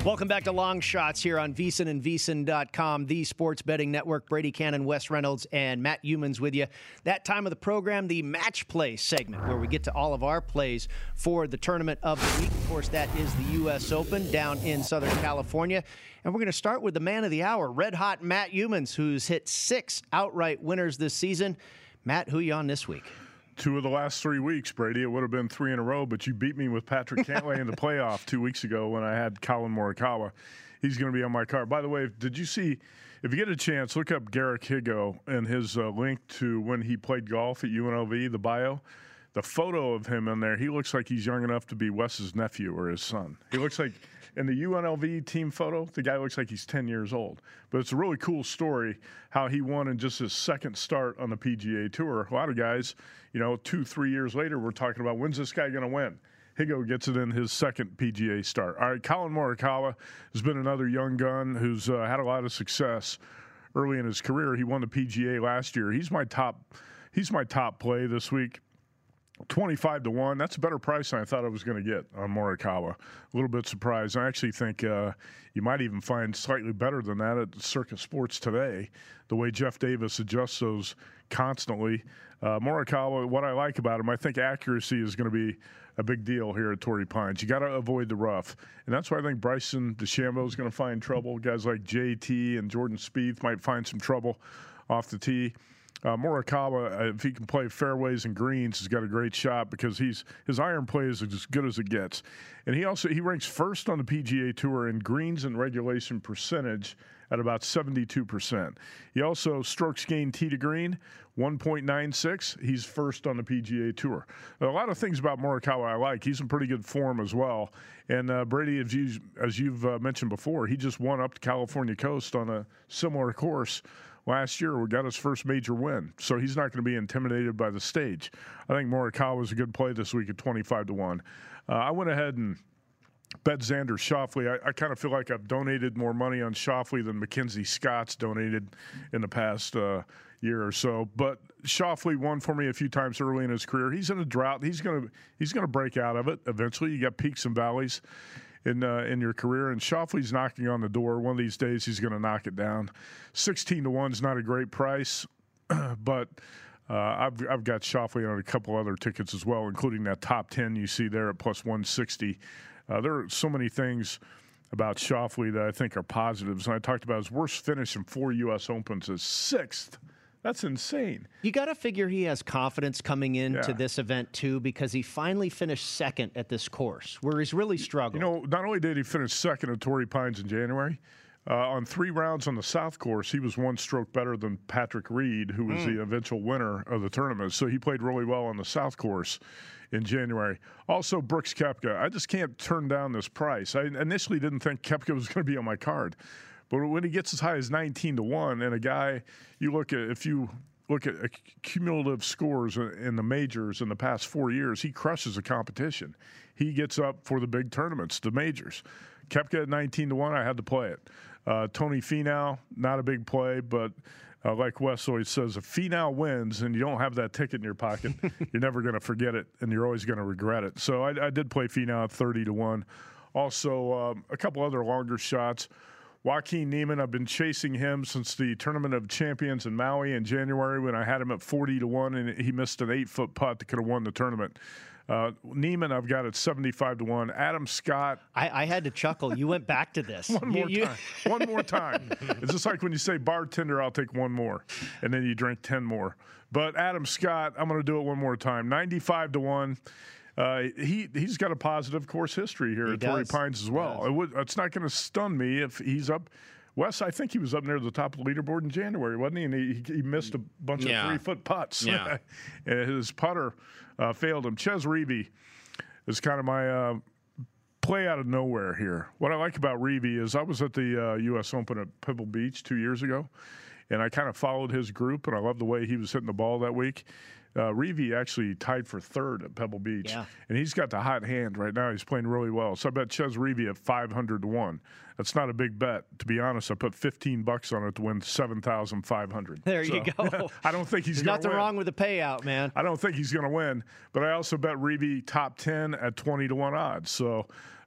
Welcome back to Long Shots here on VSiN and VSiN dot com, the sports betting network. Brady Cannon, Wes Reynolds, and Matt Youmans with you. That time of the program, the match play segment, where we get to all of our plays for the tournament of the week. Of course, that is the U S Open down in Southern California. And we're going to start with the man of the hour, red hot Matt Youmans, who's hit six outright winners this season. Matt, who are you on this week? Two of the last three weeks, Brady. It would have been three in a row, but you beat me with Patrick Cantlay in the playoff two weeks ago when I had Colin Morikawa. He's going to be on my card. By the way, did you see, if you get a chance, look up Garrick Higo and his uh, link to when he played golf at U N L V, the bio. The photo of him in there, he looks like he's young enough to be Wes's nephew or his son. He looks like, in the U N L V team photo, the guy looks like he's ten years old. But it's a really cool story how he won in just his second start on the P G A Tour. A lot of guys, you know, two, three years later, we're talking about, when's this guy going to win? Higo gets it in his second P G A start. All right, Colin Morikawa has been another young gun who's uh, had a lot of success early in his career. He won the P G A last year. He's my top, he's my top play this week. twenty-five to one. That's a better price than I thought I was going to get on Morikawa. A little bit surprised. I actually think uh, you might even find slightly better than that at Circus Sports today, the way Jeff Davis adjusts those constantly. Uh, Morikawa, what I like about him, I think accuracy is going to be a big deal here at Torrey Pines. You got to avoid the rough. And that's why I think Bryson DeChambeau is going to find trouble. Guys like J T and Jordan Spieth might find some trouble off the tee. Uh, Morikawa, if he can play fairways and greens, has got a great shot because he's his iron play is as good as it gets. And he also he ranks first on the P G A Tour in greens and regulation percentage at about seventy-two percent. He also strokes gained tee to green, one point nine six. He's first on the P G A Tour. A lot of things about Morikawa I like. He's in pretty good form as well. And uh, Brady, as, you, as you've uh, mentioned before, he just won up the California coast on a similar course last year. We got his first major win, so he's not going to be intimidated by the stage. I think Morikawa was a good play this week at twenty-five to one. Uh, I went ahead and bet Xander Schauffele. I, I kind of feel like I've donated more money on Schauffele than Mackenzie Scott's donated in the past uh, year or so. But Schauffele won for me a few times early in his career. He's in a drought. He's going to he's going to break out of it eventually. You got peaks and valleys in uh, in your career, and Schauffele's knocking on the door. One of these days, he's going to knock it down. sixteen to one is not a great price, but uh, I've I've got Schauffele on a couple other tickets as well, including that top ten you see there at plus one sixty. Uh, there are so many things about Schauffele that I think are positives, and I talked about his worst finish in four U S Opens as sixth. That's insane. You got to figure he has confidence coming into Yeah. this event, too, because he finally finished second at this course, where he's really struggled. You know, not only did he finish second at Torrey Pines in January, uh, on three rounds on the South course, he was one stroke better than Patrick Reed, who was Mm. the eventual winner of the tournament. So he played really well on the South course in January. Also, Brooks Koepka. I just can't turn down this price. I initially didn't think Koepka was going to be on my card. But when he gets as high as nineteen to one, and a guy, you look at, if you look at cumulative scores in the majors in the past four years, he crushes the competition. He gets up for the big tournaments, the majors. Koepka at nineteen to one, I had to play it. Uh, Tony Finau, not a big play, but uh, like Wes always says, if Finau wins and you don't have that ticket in your pocket, you're never going to forget it, and you're always going to regret it. So I, I did play Finau at thirty to one. Also, um, a couple other longer shots. Joaquin Niemann, I've been chasing him since the Tournament of Champions in Maui in January when I had him at forty to one, and he missed an eight-foot putt that could have won the tournament. Uh, Niemann, I've got at seventy-five to one. Adam Scott. I, I had to chuckle. You went back to this. One more You- you- time. One more time. It's just like when you say bartender, I'll take one more, and then you drink ten more. But Adam Scott, I'm going to do it one more time. ninety-five to one. Uh, he he's got a positive course history here He at Torrey does. Pines as well. It would, it's not going to stun me if he's up. Wes, I think he was up near the top of the leaderboard in January, wasn't he? And he, he missed a bunch Yeah. of three-foot putts. Yeah. And his putter uh, failed him. Ches Reavie is kind of my uh, play out of nowhere here. What I like about Reavie is I was at the uh, U S Open at Pebble Beach two years ago, and I kind of followed his group, and I love the way he was hitting the ball that week. Uh, Reavie actually tied for third at Pebble Beach, Yeah. and he's got the hot hand right now. He's playing really well. So I bet Ches Reavie at five hundred to one. That's not a big bet. To be honest, I put fifteen bucks on it to win seven thousand five hundred. There you go. I don't think he's There's going to nothing win. wrong with the payout, man. I don't think he's going to win, but I also bet Reavie top ten at twenty to one odds. So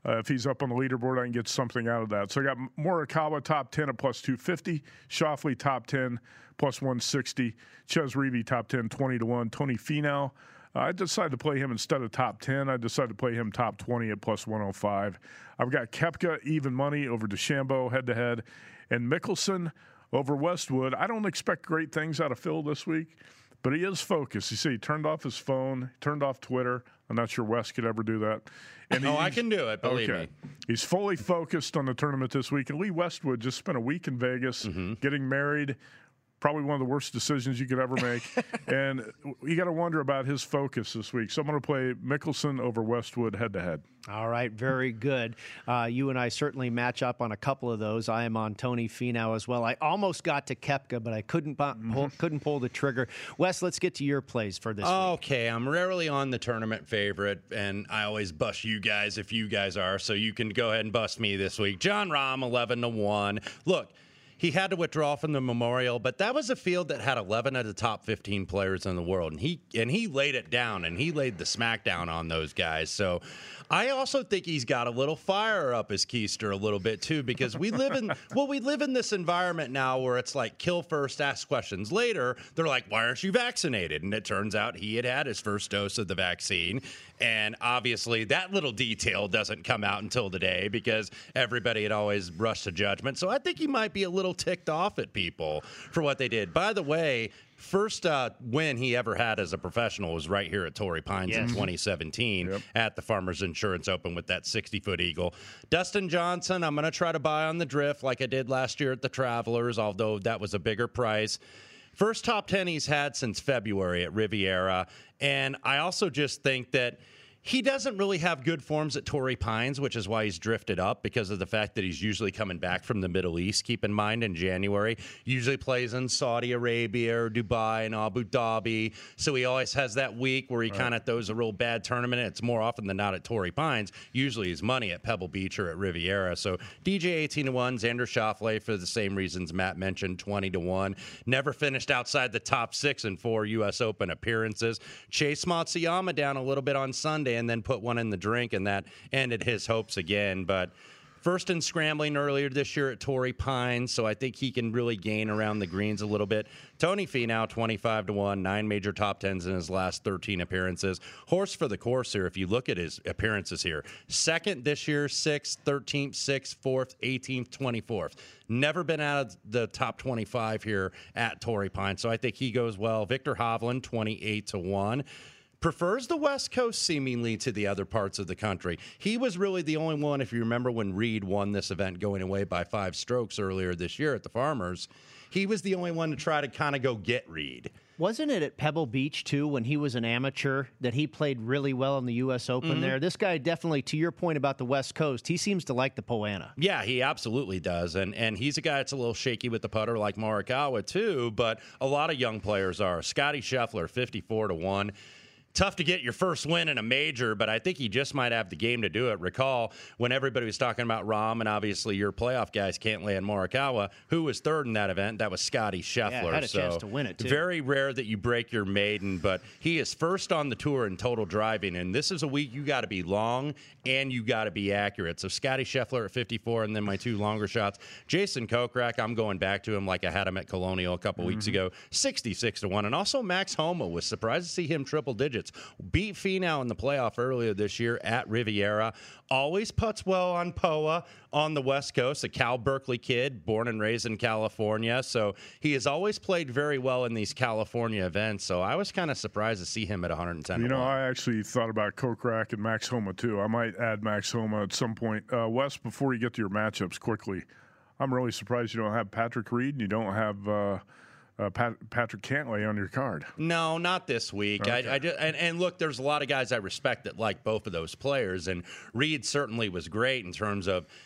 Uh, if he's up on the leaderboard, I can get something out of that. So I got Morikawa top ten at plus two fifty, Schauffele top ten plus one sixty, Chez Reavie top ten, twenty to one, Tony Finau. Uh, I decided to play him instead of top ten. I decided to play him top twenty at plus one oh five. I've got Koepka even money over DeChambeau head-to-head, and Mickelson over Westwood. I don't expect great things out of Phil this week, but he is focused. You see, he turned off his phone, turned off Twitter. I'm not sure Wes could ever do that. And oh, I can do it, believe okay. me. He's fully focused on the tournament this week. And Lee Westwood just spent a week in Vegas mm-hmm. getting married. Probably one of the worst decisions you could ever make. And you got to wonder about his focus this week. So I'm going to play Mickelson over Westwood head-to-head. All right, very good. Uh, you and I certainly match up on a couple of those. I am on Tony Finau as well. I almost got to Koepka, but I couldn't mm-hmm. pull, couldn't pull the trigger. Wes, let's get to your plays for this Okay, week. I'm rarely on the tournament favorite, and I always bust you guys if you guys are, so you can go ahead and bust me this week. Jon Rahm, eleven to one. Look, he had to withdraw from the Memorial, but that was a field that had eleven of the top fifteen players in the world, and he and he laid it down, and he laid the smackdown on those guys. So I also think he's got a little fire up his keister a little bit too, because we live in well, we live in this environment now where it's like kill first, ask questions later. They're like, why aren't you vaccinated? And it turns out he had had his first dose of the vaccine, and obviously that little detail doesn't come out until today because everybody had always rushed to judgment. So I think he might be a little ticked off at people for what they did. By the way, first uh, win he ever had as a professional was right here at Torrey Pines yes. in twenty seventeen yep. at the Farmers Insurance Open with that sixty-foot eagle. Dustin Johnson, I'm going to try to buy on the drift like I did last year at the Travelers, although that was a bigger price. First top ten he's had since February at Riviera, and I also just think that he doesn't really have good forms at Torrey Pines, which is why he's drifted up because of the fact that he's usually coming back from the Middle East. Keep in mind, in January, usually plays in Saudi Arabia or Dubai and Abu Dhabi. So he always has that week where he right. kind of throws a real bad tournament. It's more often than not at Torrey Pines. Usually his money at Pebble Beach or at Riviera. So D J eighteen to one, Xander Schauffele for the same reasons Matt mentioned, twenty to one. Never finished outside the top six in four U S Open appearances. Chase Matsuyama down a little bit on Sunday and then put one in the drink, and that ended his hopes again. But first in scrambling earlier this year at Torrey Pines, so I think he can really gain around the greens a little bit. Tony Finau, twenty-five to one, nine major top tens in his last thirteen appearances. Horse for the course here, if you look at his appearances here. Second this year, sixth, thirteenth, sixth, fourth, eighteenth, twenty-fourth. Never been out of the top twenty-five here at Torrey Pines, so I think he goes well. Victor Hovland, twenty-eight to one. Prefers the West Coast seemingly to the other parts of the country. He was really the only one, if you remember when Reed won this event going away by five strokes earlier this year at the Farmers, he was the only one to try to kind of go get Reed. Wasn't it at Pebble Beach, too, when he was an amateur, that he played really well in the U S Open mm-hmm. there? This guy definitely, to your point about the West Coast, he seems to like the Poa annua. Yeah, he absolutely does. And and he's a guy that's a little shaky with the putter like Morikawa, too, but a lot of young players are. Scotty Scheffler, fifty-four to one. Tough to get your first win in a major, but I think he just might have the game to do it. Recall when everybody was talking about Rahm, and obviously your playoff guys can't land Morikawa, who was third in that event. That was Scotty Scheffler. Yeah, had a so chance to win it, too. Very rare that you break your maiden, but he is first on the tour in total driving, and this is a week you got to be long and you got to be accurate. So Scotty Scheffler at fifty-four, and then my two longer shots. Jason Kokrak, I'm going back to him like I had him at Colonial a couple mm-hmm. weeks ago, sixty-six to one. And also Max Homa, was surprised to see him triple digits. Beat Finau in the playoff earlier this year at Riviera. Always putts well on P O A on the West Coast, a Cal Berkeley kid, born and raised in California. So he has always played very well in these California events. So I was kind of surprised to see him at one hundred ten. You know, I actually thought about Kokrak and Max Homa, too. I might add Max Homa at some point. Uh, Wes, before you get to your matchups quickly, I'm really surprised you don't have Patrick Reed and you don't have uh, uh, Pat, Patrick Cantlay on your card. No, not this week. Okay. I, I just, and, and look, there's a lot of guys I respect that like both of those players, and Reed certainly was great in terms of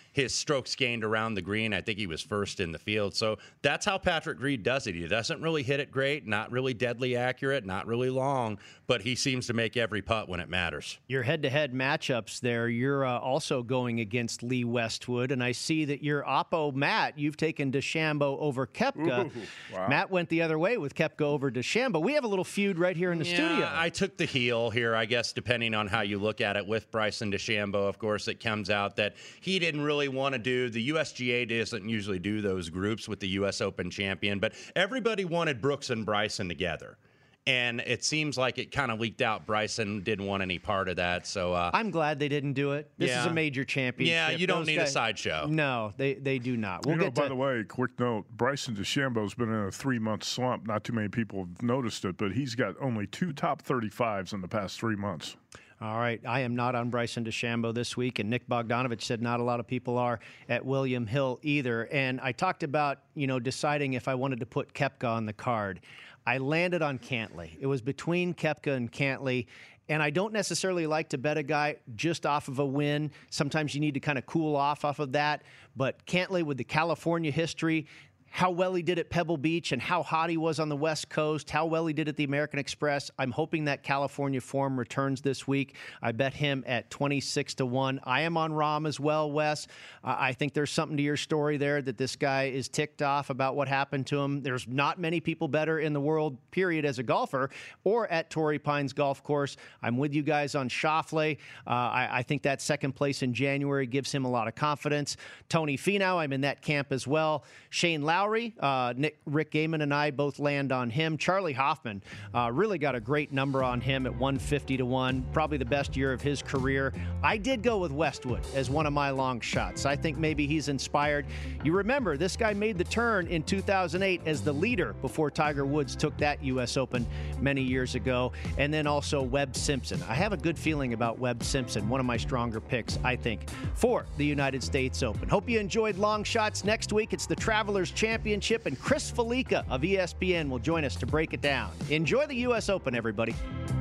his strokes gained around the green. I think he was first in the field. So that's how Patrick Reed does it. He doesn't really hit it great, not really deadly accurate, not really long, but he seems to make every putt when it matters. Your head-to-head matchups there, you're uh, also going against Lee Westwood, and I see that your oppo, Matt, you've taken DeChambeau over Koepka. Ooh, wow. Matt went the other way with Koepka over DeChambeau. We have a little feud right here in the yeah, studio. I took the heel here, I guess, depending on how you look at it with Bryson DeChambeau. Of course, it comes out that he didn't really want to do, the U S G A doesn't usually do those groups with the U S Open champion, but everybody wanted Brooks and Bryson together. And it seems like it kind of leaked out. Bryson didn't want any part of that. So uh, I'm glad they didn't do it. This yeah. is a major championship. Yeah, you don't Those need guys, a sideshow. No, they, they do not. We'll you know, get by to, the way, quick note, Bryson DeChambeau's been in a three-month slump. Not too many people have noticed it, but he's got only two top thirty-fives in the past three months. All right, I am not on Bryson DeChambeau this week, and Nick Bogdanovich said not a lot of people are at William Hill either. And I talked about, you know, deciding if I wanted to put Koepka on the card. I landed on Cantlay. It was between Koepka and Cantlay, and I don't necessarily like to bet a guy just off of a win. Sometimes you need to kind of cool off off of that. But Cantlay, with the California history, how well he did at Pebble Beach and how hot he was on the West Coast, how well he did at the American Express. I'm hoping that California form returns this week. I bet him at twenty-six to one. I am on Rahm as well, Wes. Uh, I think there's something to your story there that this guy is ticked off about what happened to him. There's not many people better in the world, period, as a golfer or at Torrey Pines Golf Course. I'm with you guys on Schauffele. Uh, I, I think that second place in January gives him a lot of confidence. Tony Finau, I'm in that camp as well. Shane Lowry. Lowry, uh, Nick, Rick Gaiman and I both land on him. Charlie Hoffman uh, really got a great number on him at one fifty to one, probably the best year of his career. I did go with Westwood as one of my long shots. I think maybe he's inspired. You remember, this guy made the turn in two thousand eight as the leader before Tiger Woods took that U S Open many years ago. And then also Webb Simpson. I have a good feeling about Webb Simpson, one of my stronger picks, I think, for the United States Open. Hope you enjoyed Long Shots. Next week, it's the Travelers Championship, and Chris Felica of E S P N will join us to break it down. Enjoy the U S Open, everybody.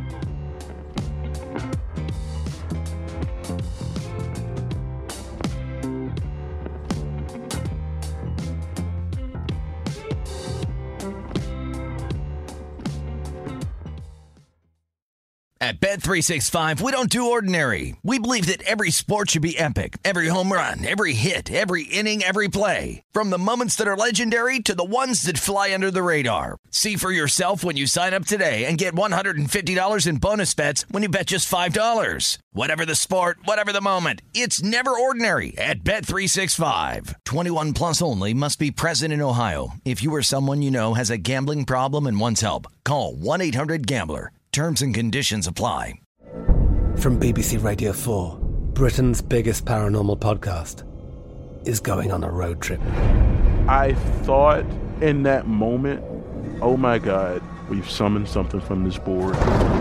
At Bet three sixty-five, we don't do ordinary. We believe that every sport should be epic. Every home run, every hit, every inning, every play. From the moments that are legendary to the ones that fly under the radar. See for yourself when you sign up today and get one hundred fifty dollars in bonus bets when you bet just five dollars. Whatever the sport, whatever the moment, it's never ordinary at Bet three sixty-five. twenty-one plus only. Must be present in Ohio. If you or someone you know has a gambling problem and wants help, call one eight hundred gambler. Terms and conditions apply. From B B C Radio four, Britain's biggest paranormal podcast is going on a road trip. I thought in that moment, oh my God, we've summoned something from this board.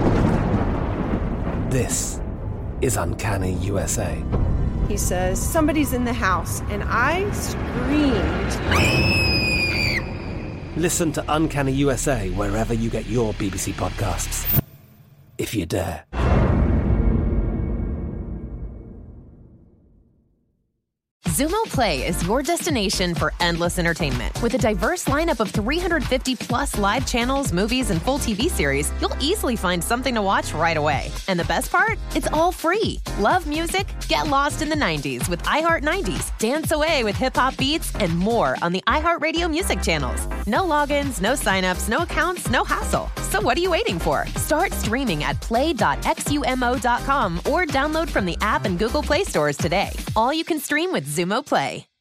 This is Uncanny U S A. He says, somebody's in the house, and I screamed... Listen to Uncanny U S A wherever you get your B B C podcasts, if you dare. Xumo Play is your destination for endless entertainment. With a diverse lineup of three hundred fifty plus live channels, movies, and full T V series, you'll easily find something to watch right away. And the best part? It's all free. Love music? Get lost in the nineties with iHeart nineties, dance away with hip-hop beats, and more on the iHeartRadio music channels. No logins, no signups, no accounts, no hassle. So what are you waiting for? Start streaming at play dot xumo dot com or download from the app and Google Play stores today. All you can stream with Xumo Play.